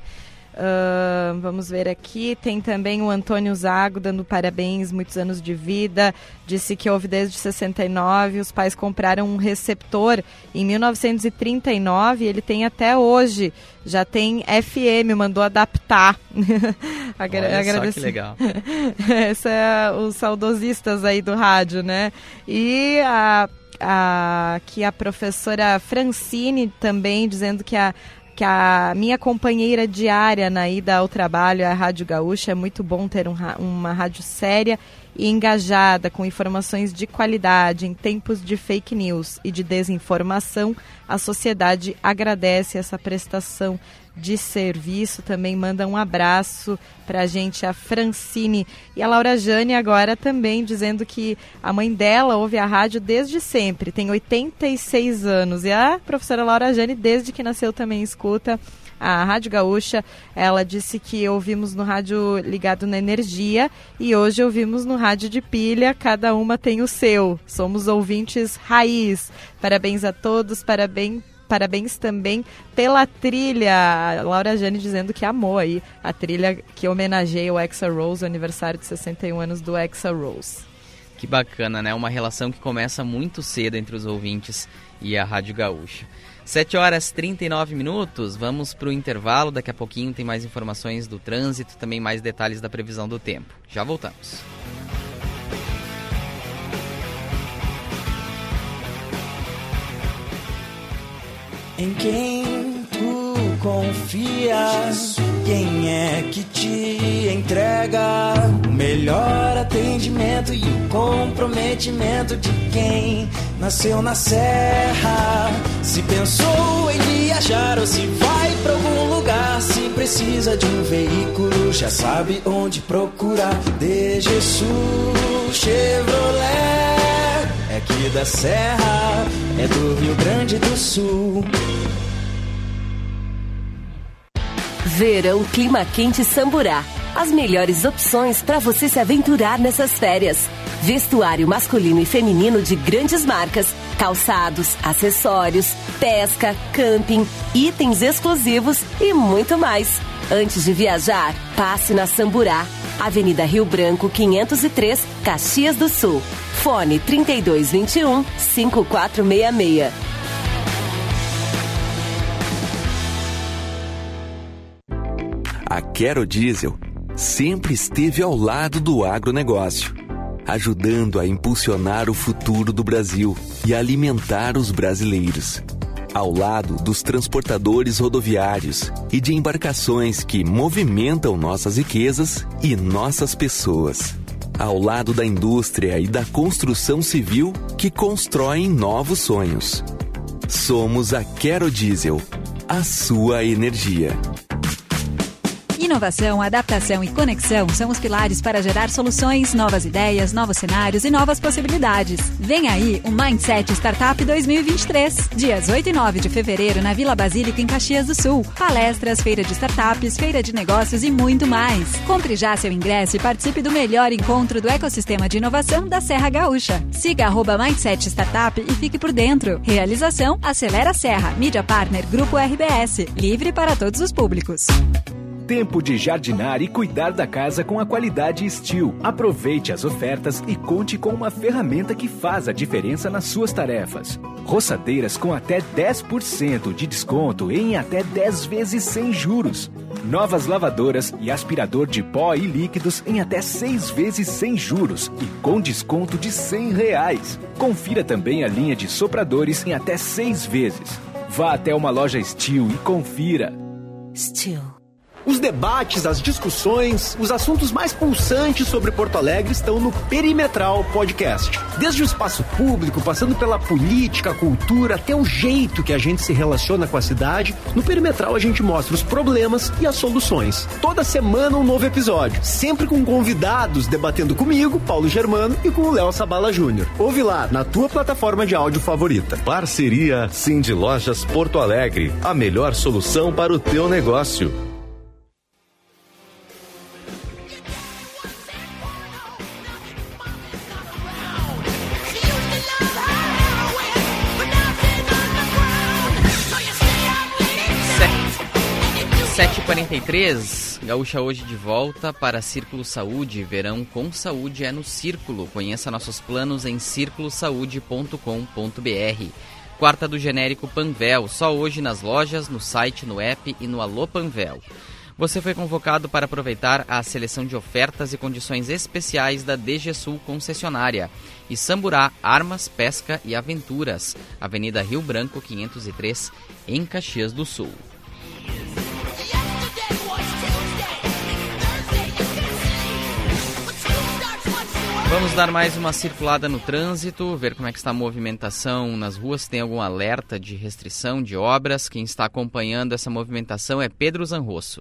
Uh, vamos ver aqui, tem também o Antônio Zago dando parabéns, muitos anos de vida, disse que houve desde sessenta e nove, os pais compraram um receptor em mil novecentos e trinta e nove, ele tem até hoje, já tem F M, mandou adaptar. Agra- Olha agradecer. Só que legal. Esse é os saudosistas aí do rádio, né? E a, a, aqui a professora Francine também dizendo que a que a minha companheira diária na ida ao trabalho é a Rádio Gaúcha. É muito bom ter um, uma rádio séria e engajada, com informações de qualidade em tempos de fake news e de desinformação. A sociedade agradece essa prestação de serviço. Também manda um abraço para a gente, a Francine. E a Laura Jane agora também dizendo que a mãe dela ouve a rádio desde sempre, tem oitenta e seis anos. E a professora Laura Jane, desde que nasceu, também escuta a Rádio Gaúcha. Ela disse que ouvimos no rádio ligado na energia e hoje ouvimos no rádio de pilha, cada uma tem o seu. Somos ouvintes raiz. Parabéns a todos, parabéns Parabéns também pela trilha. A Laura Jane dizendo que amou aí a trilha que homenageia o Axl Rose, o aniversário de sessenta e um anos do Axl Rose. Que bacana, né? Uma relação que começa muito cedo entre os ouvintes e a Rádio Gaúcha. sete horas e trinta e nove minutos, vamos para o intervalo. Daqui a pouquinho tem mais informações do trânsito, também mais detalhes da previsão do tempo. Já voltamos. Em quem tu confias? Quem é que te entrega o melhor atendimento e o comprometimento de quem nasceu na serra? Se pensou em viajar ou se vai pra algum lugar, se precisa de um veículo, já sabe onde procurar. De Jesus Chevrolet, é aqui da Serra, é do Rio Grande do Sul. Verão Clima Quente Samburá. As melhores opções para você se aventurar nessas férias. Vestuário masculino e feminino de grandes marcas, calçados, acessórios, pesca, camping, itens exclusivos e muito mais. Antes de viajar, passe na Samburá, Avenida Rio Branco quinhentos e três, Caxias do Sul. Fone trinta e dois, vinte e um, cinquenta e quatro sessenta e seis. A Quero Diesel sempre esteve ao lado do agronegócio, ajudando a impulsionar o futuro do Brasil e alimentar os brasileiros. Ao lado dos transportadores rodoviários e de embarcações que movimentam nossas riquezas e nossas pessoas. Ao lado da indústria e da construção civil que constroem novos sonhos. Somos a Quero Diesel, a sua energia. E Inovação, adaptação e conexão são os pilares para gerar soluções, novas ideias, novos cenários e novas possibilidades. Vem aí o Mindset Startup dois mil e vinte e três. Dias oito e nove de fevereiro na Vila Basílica, em Caxias do Sul. Palestras, feira de startups, feira de negócios e muito mais. Compre já seu ingresso e participe do melhor encontro do ecossistema de inovação da Serra Gaúcha. Siga arroba Mindset Startup e fique por dentro. Realização Acelera Serra, Mídia Partner Grupo R B S. Livre para todos os públicos. Tempo de jardinar e cuidar da casa com a qualidade Steel. Aproveite as ofertas e conte com uma ferramenta que faz a diferença nas suas tarefas. Roçadeiras com até dez por cento de desconto em até dez vezes sem juros. Novas lavadoras e aspirador de pó e líquidos em até seis vezes sem juros e com desconto de cem reais. Confira também a linha de sopradores em até seis vezes. Vá até uma loja Steel e confira. Steel. Os debates, as discussões, os assuntos mais pulsantes sobre Porto Alegre estão no Perimetral Podcast. Desde o espaço público, passando pela política, cultura, até o jeito que a gente se relaciona com a cidade, no Perimetral a gente mostra os problemas e as soluções. Toda semana um novo episódio, sempre com convidados debatendo comigo, Paulo Germano, e com o Léo Sabala Júnior. Ouve lá, na tua plataforma de áudio favorita. Parceria Cindy Lojas Porto Alegre, a melhor solução para o teu negócio. sete e quarenta e três, Gaúcha hoje de volta para Círculo Saúde. Verão com saúde é no Círculo. Conheça nossos planos em círculo saúde ponto com ponto b r. Quarta do genérico Panvel, só hoje nas lojas, no site, no app e no Alô Panvel. Você foi convocado para aproveitar a seleção de ofertas e condições especiais da D G Sul Concessionária. E Samburá, Armas, Pesca e Aventuras. Avenida Rio Branco, quinhentos e três, em Caxias do Sul. Vamos dar mais uma circulada no trânsito, ver como é que está a movimentação nas ruas, tem algum alerta de restrição de obras. Quem está acompanhando essa movimentação é Pedro Zanrosso.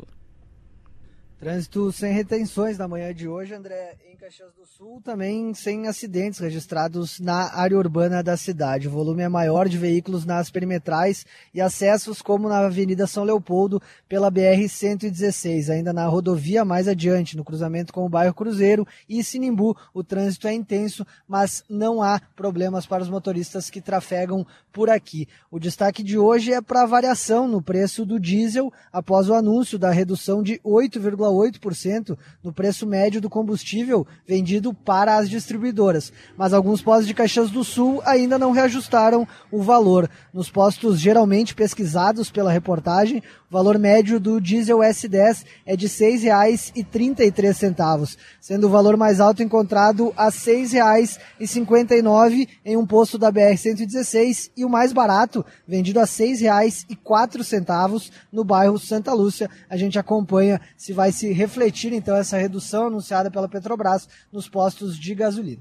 Trânsito sem retenções na manhã de hoje, André, em Caxias do Sul, também sem acidentes registrados na área urbana da cidade. O volume é maior de veículos nas perimetrais e acessos como na Avenida São Leopoldo pela B R cento e dezesseis. Ainda na rodovia mais adiante, no cruzamento com o bairro Cruzeiro e Sinimbu, o trânsito é intenso, mas não há problemas para os motoristas que trafegam por aqui. O destaque de hoje é para a variação no preço do diesel após o anúncio da redução de oito vírgula oito por cento no preço médio do combustível vendido para as distribuidoras. Mas alguns postos de Caxias do Sul ainda não reajustaram o valor. Nos postos geralmente pesquisados pela reportagem, o valor médio do diesel S dez é de seis reais e trinta e três centavos, sendo o valor mais alto encontrado a seis reais e cinquenta e nove centavos em um posto da B R cento e dezesseis e o mais barato, vendido a seis reais e quatro centavos no bairro Santa Lúcia. A gente acompanha se vai se refletir então essa redução anunciada pela Petrobras nos postos de gasolina.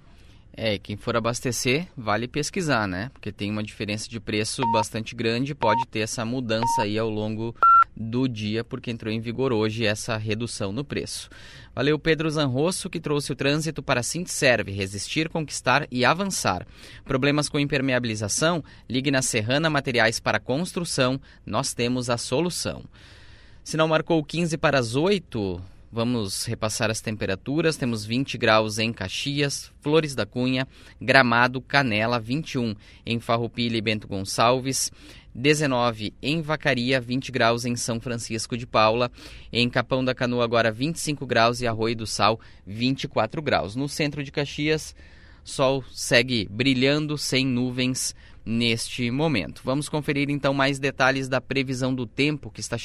É, quem for abastecer, vale pesquisar, né? Porque tem uma diferença de preço bastante grande, pode ter essa mudança aí ao longo do dia, porque entrou em vigor hoje essa redução no preço. Valeu, Pedro Zanrosso, que trouxe o trânsito para Sintserve, resistir, conquistar e avançar. Problemas com impermeabilização? Ligue na Serrana Materiais para Construção, nós temos a solução. Sinal marcou quinze para as oito. Vamos repassar as temperaturas. Temos vinte graus em Caxias, Flores da Cunha, Gramado, Canela, vinte e um em Farroupilha e Bento Gonçalves, dezenove em Vacaria, vinte graus em São Francisco de Paula, em Capão da Canoa agora vinte e cinco graus e Arroio do Sal vinte e quatro graus. No centro de Caxias, sol segue brilhando sem nuvens neste momento. Vamos conferir então mais detalhes da previsão do tempo que está chegando para New Glass Envidraçamentos, conforto o ano todo. Cleo Kuhn.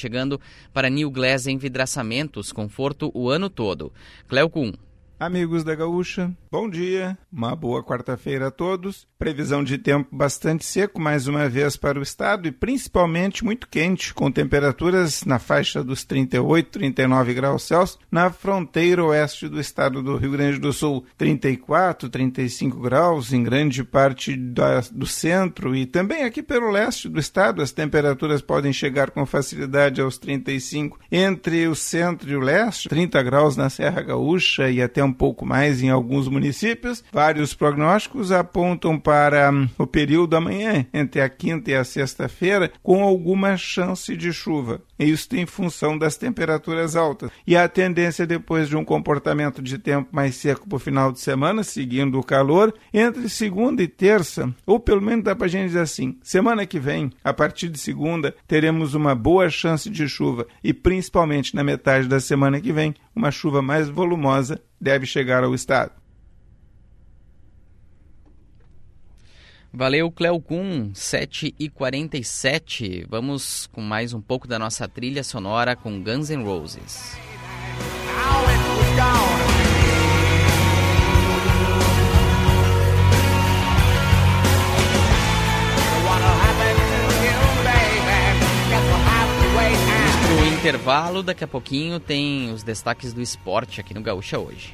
Sete e quarenta e três, Gaúcha hoje de volta para Círculo Saúde. Amigos da Gaúcha, bom dia, uma boa quarta-feira a todos. Previsão de tempo bastante seco mais uma vez para o estado e principalmente muito quente, com temperaturas na faixa dos trinta e oito, trinta e nove graus Celsius, na fronteira oeste do estado do Rio Grande do Sul, trinta e quatro, trinta e cinco graus em grande parte da, do centro e também aqui pelo leste do estado as temperaturas podem chegar com facilidade aos trinta e cinco entre o centro e o leste, trinta graus na Serra Gaúcha e até um pouco mais em alguns municípios. Vários prognósticos apontam para um, o período amanhã, entre a quinta e a sexta-feira, com alguma chance de chuva. Isso em função das temperaturas altas. E a tendência depois de um comportamento de tempo mais seco para o final de semana, seguindo o calor, entre segunda e terça, ou pelo menos dá para a gente dizer assim, semana que vem, a partir de segunda, teremos uma boa chance de chuva e principalmente na metade da semana que vem, uma chuva mais volumosa deve chegar ao estado. Valeu, Cleocum, sete e quarenta e sete. Vamos com mais um pouco da nossa trilha sonora com Guns N' Roses. Vamos pro intervalo, daqui a pouquinho tem os destaques do esporte aqui no Gaúcha Hoje.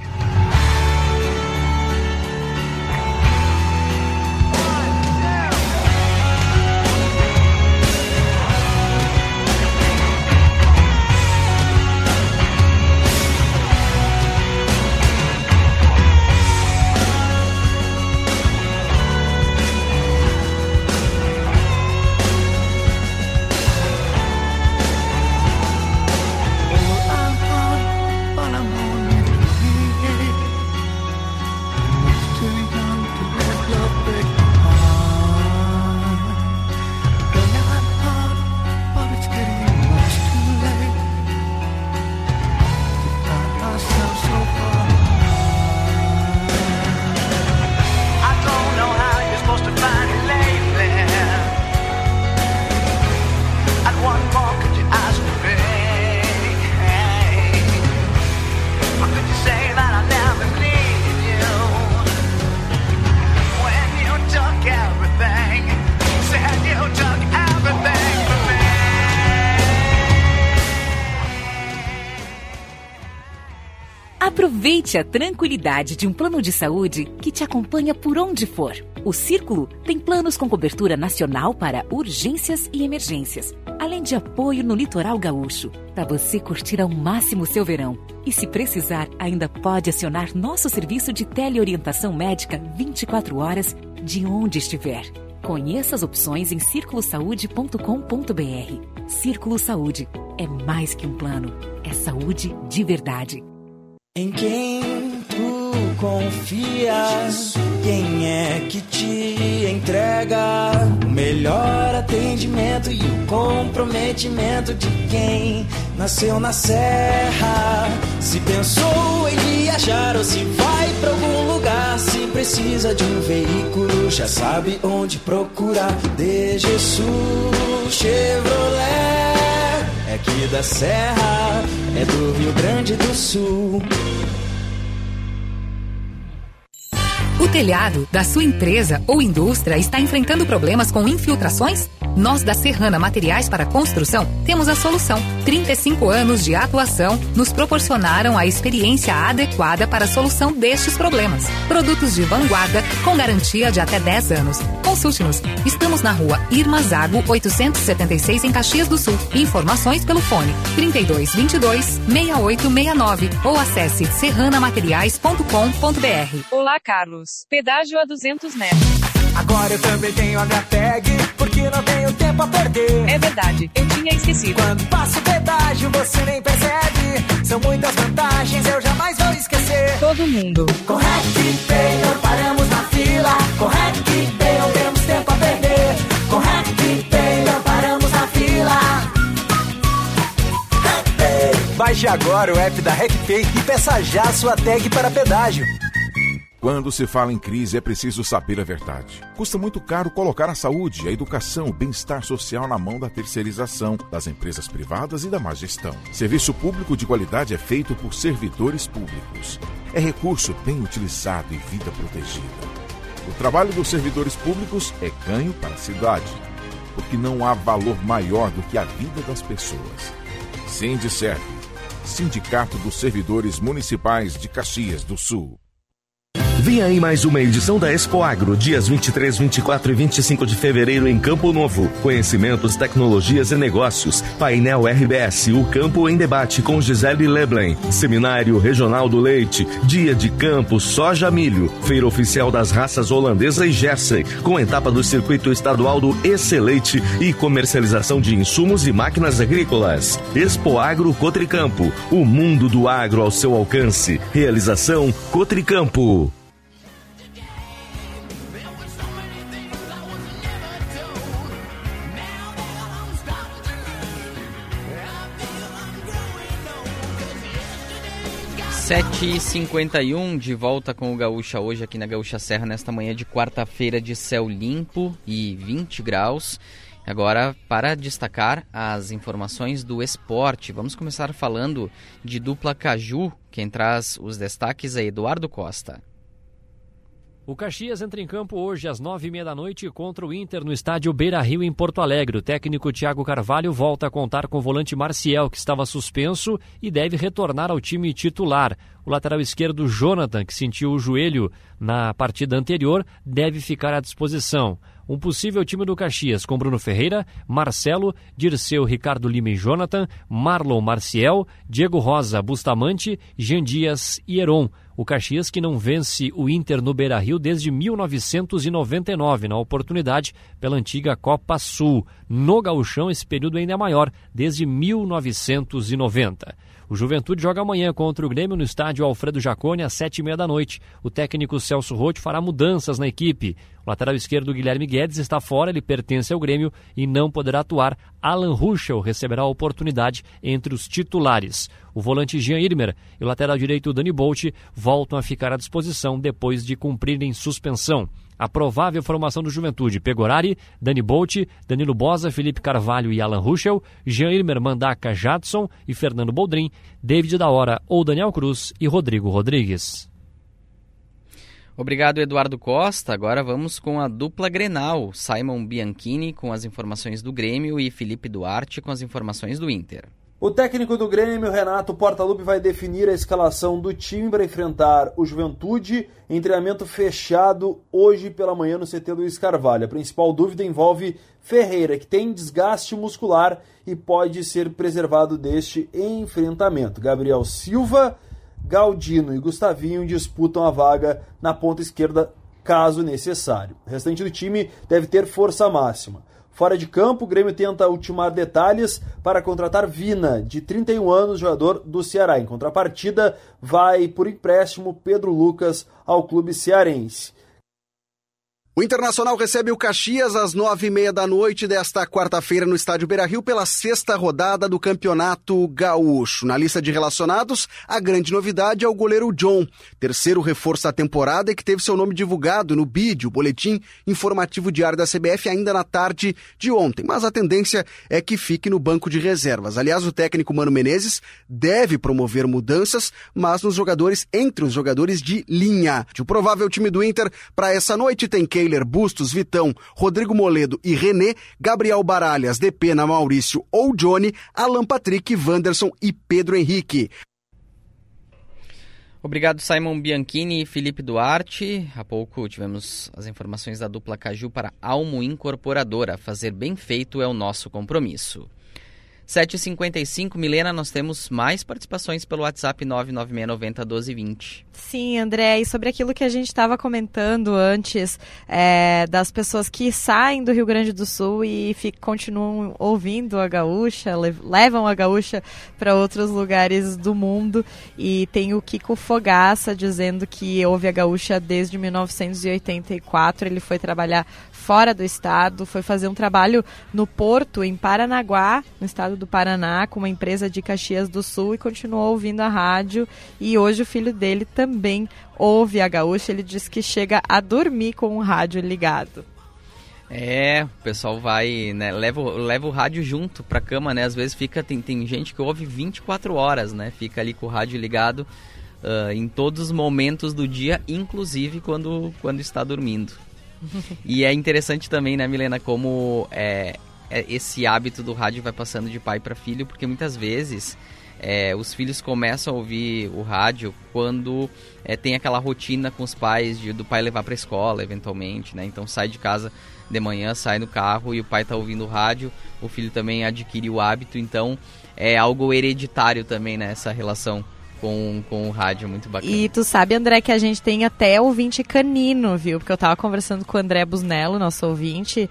Aproveite a tranquilidade de um plano de saúde que te acompanha por onde for. O Círculo tem planos com cobertura nacional para urgências e emergências, além de apoio no litoral gaúcho, para você curtir ao máximo seu verão. E se precisar, ainda pode acionar nosso serviço de teleorientação médica vinte e quatro horas, de onde estiver. Conheça as opções em círculo saúde ponto com ponto b r. Círculo Saúde é mais que um plano, é saúde de verdade. Em quem tu confias? Quem é que te entrega o melhor atendimento e o comprometimento de quem nasceu na serra? Se pensou em viajar ou se vai pra algum lugar, se precisa de um veículo, já sabe onde procurar. De Jesus Chevrolet. É aqui da Serra, é do Rio Grande do Sul. O telhado da sua empresa ou indústria está enfrentando problemas com infiltrações? Nós da Serrana Materiais para Construção temos a solução. trinta e cinco anos de atuação nos proporcionaram a experiência adequada para a solução destes problemas. Produtos de vanguarda com garantia de até dez anos. Consulte-nos. Estamos na rua Irma Zago, oitocentos e setenta e seis, em Caxias do Sul. Informações pelo fone trinta e dois, vinte e dois, sessenta e oito sessenta e nove ou acesse serrana materiais ponto com ponto b r. Olá, Carlos. Pedágio a duzentos metros. Agora eu também tenho H tag, porque não tenho tempo a perder. É verdade, eu tinha esquecido. Quando passo o pedágio, você nem percebe. São muitas vantagens, eu jamais vou esquecer. Todo mundo. Com RecPay não paramos na fila. Com RecPay não temos tempo a perder. Com RecPay não paramos na fila. Baixe agora o app da RecPay e peça já sua tag para pedágio. Quando se fala em crise, é preciso saber a verdade. Custa muito caro colocar a saúde, a educação, o bem-estar social na mão da terceirização, das empresas privadas e da má gestão. Serviço público de qualidade é feito por servidores públicos. É recurso bem utilizado e vida protegida. O trabalho dos servidores públicos é ganho para a cidade, porque não há valor maior do que a vida das pessoas. Sindiserve, Sindicato dos Servidores Municipais de Caxias do Sul. Vem aí mais uma edição da Expo Agro, dias vinte e três, vinte e quatro e vinte e cinco de fevereiro em Campo Novo. Conhecimentos, tecnologias e negócios. Painel R B S, o campo em debate com Gisele Leblen. Seminário Regional do Leite, dia de campo, soja, milho. Feira oficial das raças holandesa e Jersey, com etapa do circuito estadual do Excelente e comercialização de insumos e máquinas agrícolas. Expo Agro Cotricampo, o mundo do agro ao seu alcance. Realização Cotricampo. sete e cinquenta e um, de volta com o Gaúcha hoje aqui na Gaúcha Serra, nesta manhã de quarta-feira de céu limpo e vinte graus. Agora, para destacar as informações do esporte, vamos começar falando de dupla Caju. Quem traz os destaques é Eduardo Costa. O Caxias entra em campo hoje às nove e meia da noite contra o Inter no estádio Beira-Rio em Porto Alegre. O técnico Thiago Carvalho volta a contar com o volante Marciel, que estava suspenso e deve retornar ao time titular. O lateral esquerdo Jonathan, que sentiu o joelho na partida anterior, deve ficar à disposição. Um possível time do Caxias com Bruno Ferreira, Marcelo, Dirceu, Ricardo Lima e Jonathan, Marlon Marciel, Diego Rosa, Bustamante, Jean Dias e Heron. O Caxias que não vence o Inter no Beira-Rio desde mil novecentos e noventa e nove, na oportunidade pela antiga Copa Sul. No Gauchão, esse período ainda é maior, desde mil novecentos e noventa. O Juventude joga amanhã contra o Grêmio no estádio Alfredo Jaconi às sete e meia da noite. O técnico Celso Roth fará mudanças na equipe. O lateral esquerdo Guilherme Guedes está fora, ele pertence ao Grêmio e não poderá atuar. Alan Ruschel receberá a oportunidade entre os titulares. O volante Jean Irmer e o lateral direito Dani Bolt voltam a ficar à disposição depois de cumprirem suspensão. A provável formação do Juventude: Pegorari, Dani Bolt, Danilo Boza, Felipe Carvalho e Alan Ruschel, Jean Irmer, Mandaca, Jadson e Fernando Boldrin, David da Hora ou Daniel Cruz e Rodrigo Rodrigues. Obrigado, Eduardo Costa. Agora vamos com a dupla Grenal. Simon Bianchini com as informações do Grêmio e Felipe Duarte com as informações do Inter. O técnico do Grêmio, Renato Portaluppi, vai definir a escalação do time para enfrentar o Juventude em treinamento fechado hoje pela manhã no C T Luiz Carvalho. A principal dúvida envolve Ferreira, que tem desgaste muscular e pode ser preservado deste enfrentamento. Gabriel Silva, Galdino e Gustavinho disputam a vaga na ponta esquerda, caso necessário. O restante do time deve ter força máxima. Fora de campo, o Grêmio tenta ultimar detalhes para contratar Vina, de trinta e um anos, jogador do Ceará. Em contrapartida, vai por empréstimo Pedro Lucas ao clube cearense. O Internacional recebe o Caxias às nove e meia da noite desta quarta-feira no estádio Beira-Rio pela sexta rodada do Campeonato Gaúcho. Na lista de relacionados, a grande novidade é o goleiro John, terceiro reforço da temporada e que teve seu nome divulgado no B I D, o Boletim Informativo Diário da C B F, ainda na tarde de ontem. Mas a tendência é que fique no banco de reservas. Aliás, o técnico Mano Menezes deve promover mudanças, mas nos jogadores, entre os jogadores de linha. O provável time do Inter para essa noite tem que Keiler, Bustos, Vitão, Rodrigo Moledo e René, Gabriel Baralhas, Depena, Maurício ou Johnny, Alan Patrick, Wanderson e Pedro Henrique. Obrigado, Simon Bianchini e Felipe Duarte. Há pouco tivemos as informações da dupla Caju para Almo Incorporadora. Fazer bem feito é o nosso compromisso. sete e cinquenta e cinco, Milena, nós temos mais participações pelo WhatsApp nove nove seis nove zero um dois dois zero. Sim, André, e sobre aquilo que a gente estava comentando antes, é, das pessoas que saem do Rio Grande do Sul e fic, continuam ouvindo a gaúcha, levam a gaúcha para outros lugares do mundo, e tem o Kiko Fogaça dizendo que ouve a gaúcha desde mil novecentos e oitenta e quatro, ele foi trabalhar fora do estado, foi fazer um trabalho no Porto, em Paranaguá, no estado estado do Paraná, com uma empresa de Caxias do Sul, e continuou ouvindo a rádio. E hoje o filho dele também ouve a Gaúcha. Ele diz que chega a dormir com o rádio ligado. É, o pessoal vai, né, leva, leva o rádio junto pra cama, né, às vezes fica, tem, tem gente que ouve vinte e quatro horas, né, fica ali com o rádio ligado uh, em todos os momentos do dia, inclusive quando, quando está dormindo. E é interessante também, né, Milena, como é, é, esse hábito do rádio vai passando de pai para filho, porque muitas vezes é, os filhos começam a ouvir o rádio quando é, tem aquela rotina com os pais, de, do pai levar para a escola, eventualmente, né, então sai de casa de manhã, sai no carro e o pai está ouvindo o rádio, o filho também adquire o hábito, então é algo hereditário também, né, essa relação com, com o rádio, muito bacana. E tu sabe, André, que a gente tem até ouvinte canino, viu? Porque eu tava conversando com o André Busnello, nosso ouvinte,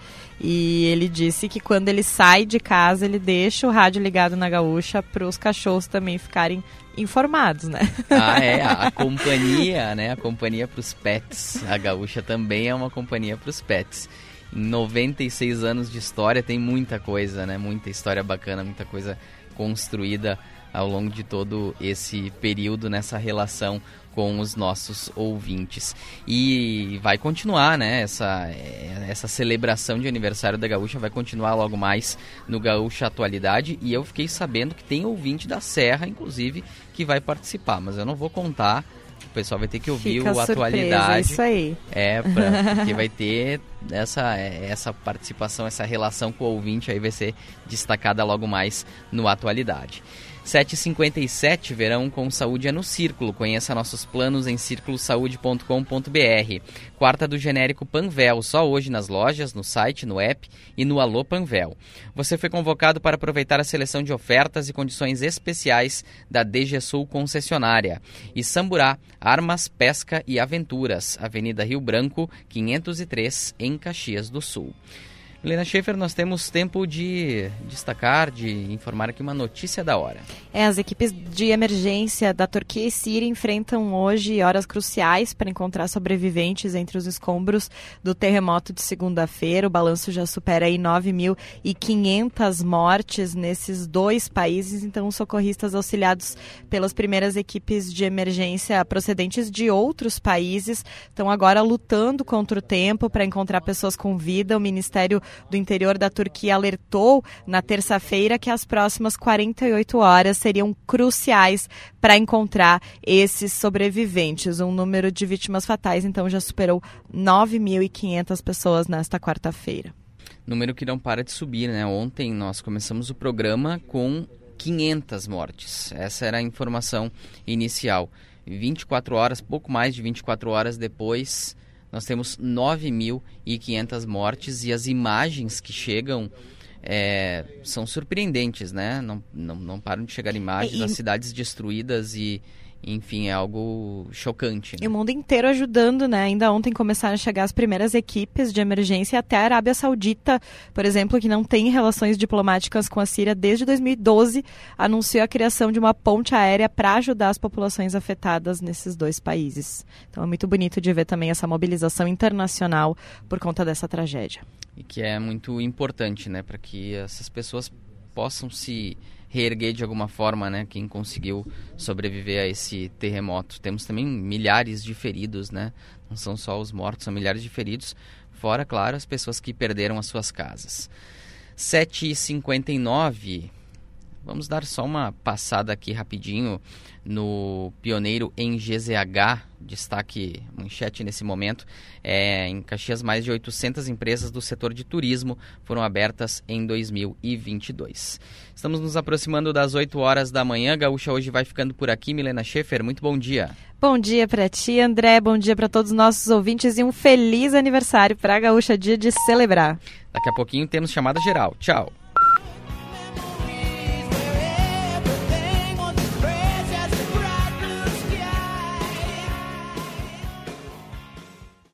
e ele disse que quando ele sai de casa, ele deixa o rádio ligado na Gaúcha para os cachorros também ficarem informados, né? Ah, é, a, a companhia, né? A companhia para os pets. A Gaúcha também é uma companhia para os pets. Em noventa e seis anos de história tem muita coisa, né? Muita história bacana, muita coisa construída ao longo de todo esse período nessa relação com os nossos ouvintes. E vai continuar, né? Essa, essa celebração de aniversário da Gaúcha vai continuar logo mais no Gaúcha Atualidade. E eu fiquei sabendo que tem ouvinte da Serra, inclusive, que vai participar. Mas eu não vou contar. O pessoal vai ter que ouvir Fica o surpresa, Atualidade. Isso aí. É, pra, porque vai ter essa, essa participação, essa relação com o ouvinte aí vai ser destacada logo mais no Atualidade. sete e cinquenta e sete, verão com saúde é no Círculo. Conheça nossos planos em círculo saúde ponto com ponto b r. Quarta do genérico Panvel, só hoje nas lojas, no site, no app e no Alô Panvel. Você foi convocado para aproveitar a seleção de ofertas e condições especiais da D G Sul Concessionária. E Samburá, Armas, Pesca e Aventuras, Avenida Rio Branco, quinhentos e três, em Caxias do Sul. Milena Schaefer, nós temos tempo de destacar, de informar aqui uma notícia da hora. É, as equipes de emergência da Turquia e Síria enfrentam hoje horas cruciais para encontrar sobreviventes entre os escombros do terremoto de segunda-feira. O balanço já supera aí nove mil e quinhentas mortes nesses dois países. Então, os socorristas auxiliados pelas primeiras equipes de emergência procedentes de outros países estão agora lutando contra o tempo para encontrar pessoas com vida. O Ministério do Interior da Turquia alertou na terça-feira que as próximas quarenta e oito horas seriam cruciais para encontrar esses sobreviventes. Um número de vítimas fatais, então, já superou nove mil e quinhentas pessoas nesta quarta-feira. Número que não para de subir, né? Ontem nós começamos o programa com quinhentas mortes. Essa era a informação inicial. vinte e quatro horas, pouco mais de vinte e quatro horas depois, nós temos nove mil e quinhentas mortes e as imagens que chegam é, são surpreendentes, né? Não, não, não param de chegar imagens das cidades destruídas e, enfim, é algo chocante. Né? E o mundo inteiro ajudando, né? Ainda ontem começaram a chegar as primeiras equipes de emergência, até a Arábia Saudita, por exemplo, que não tem relações diplomáticas com a Síria desde dois mil e doze, anunciou a criação de uma ponte aérea para ajudar as populações afetadas nesses dois países. Então é muito bonito de ver também essa mobilização internacional por conta dessa tragédia. E que é muito importante, né? Para que essas pessoas possam se reerguer de alguma forma, né? Quem conseguiu sobreviver a esse terremoto. Temos também milhares de feridos, né? Não são só os mortos, são milhares de feridos. Fora, claro, as pessoas que perderam as suas casas. sete e cinquenta e nove. Vamos dar só uma passada aqui rapidinho no Pioneiro em G Z H. Destaque, manchete nesse momento. É, em Caxias, mais de oitocentas empresas do setor de turismo foram abertas em dois mil e vinte e dois. Estamos nos aproximando das oito horas da manhã. Gaúcha hoje vai ficando por aqui. Milena Schaefer, muito bom dia. Bom dia para ti, André. Bom dia para todos os nossos ouvintes e um feliz aniversário para a Gaúcha, dia de celebrar. Daqui a pouquinho temos chamada geral. Tchau.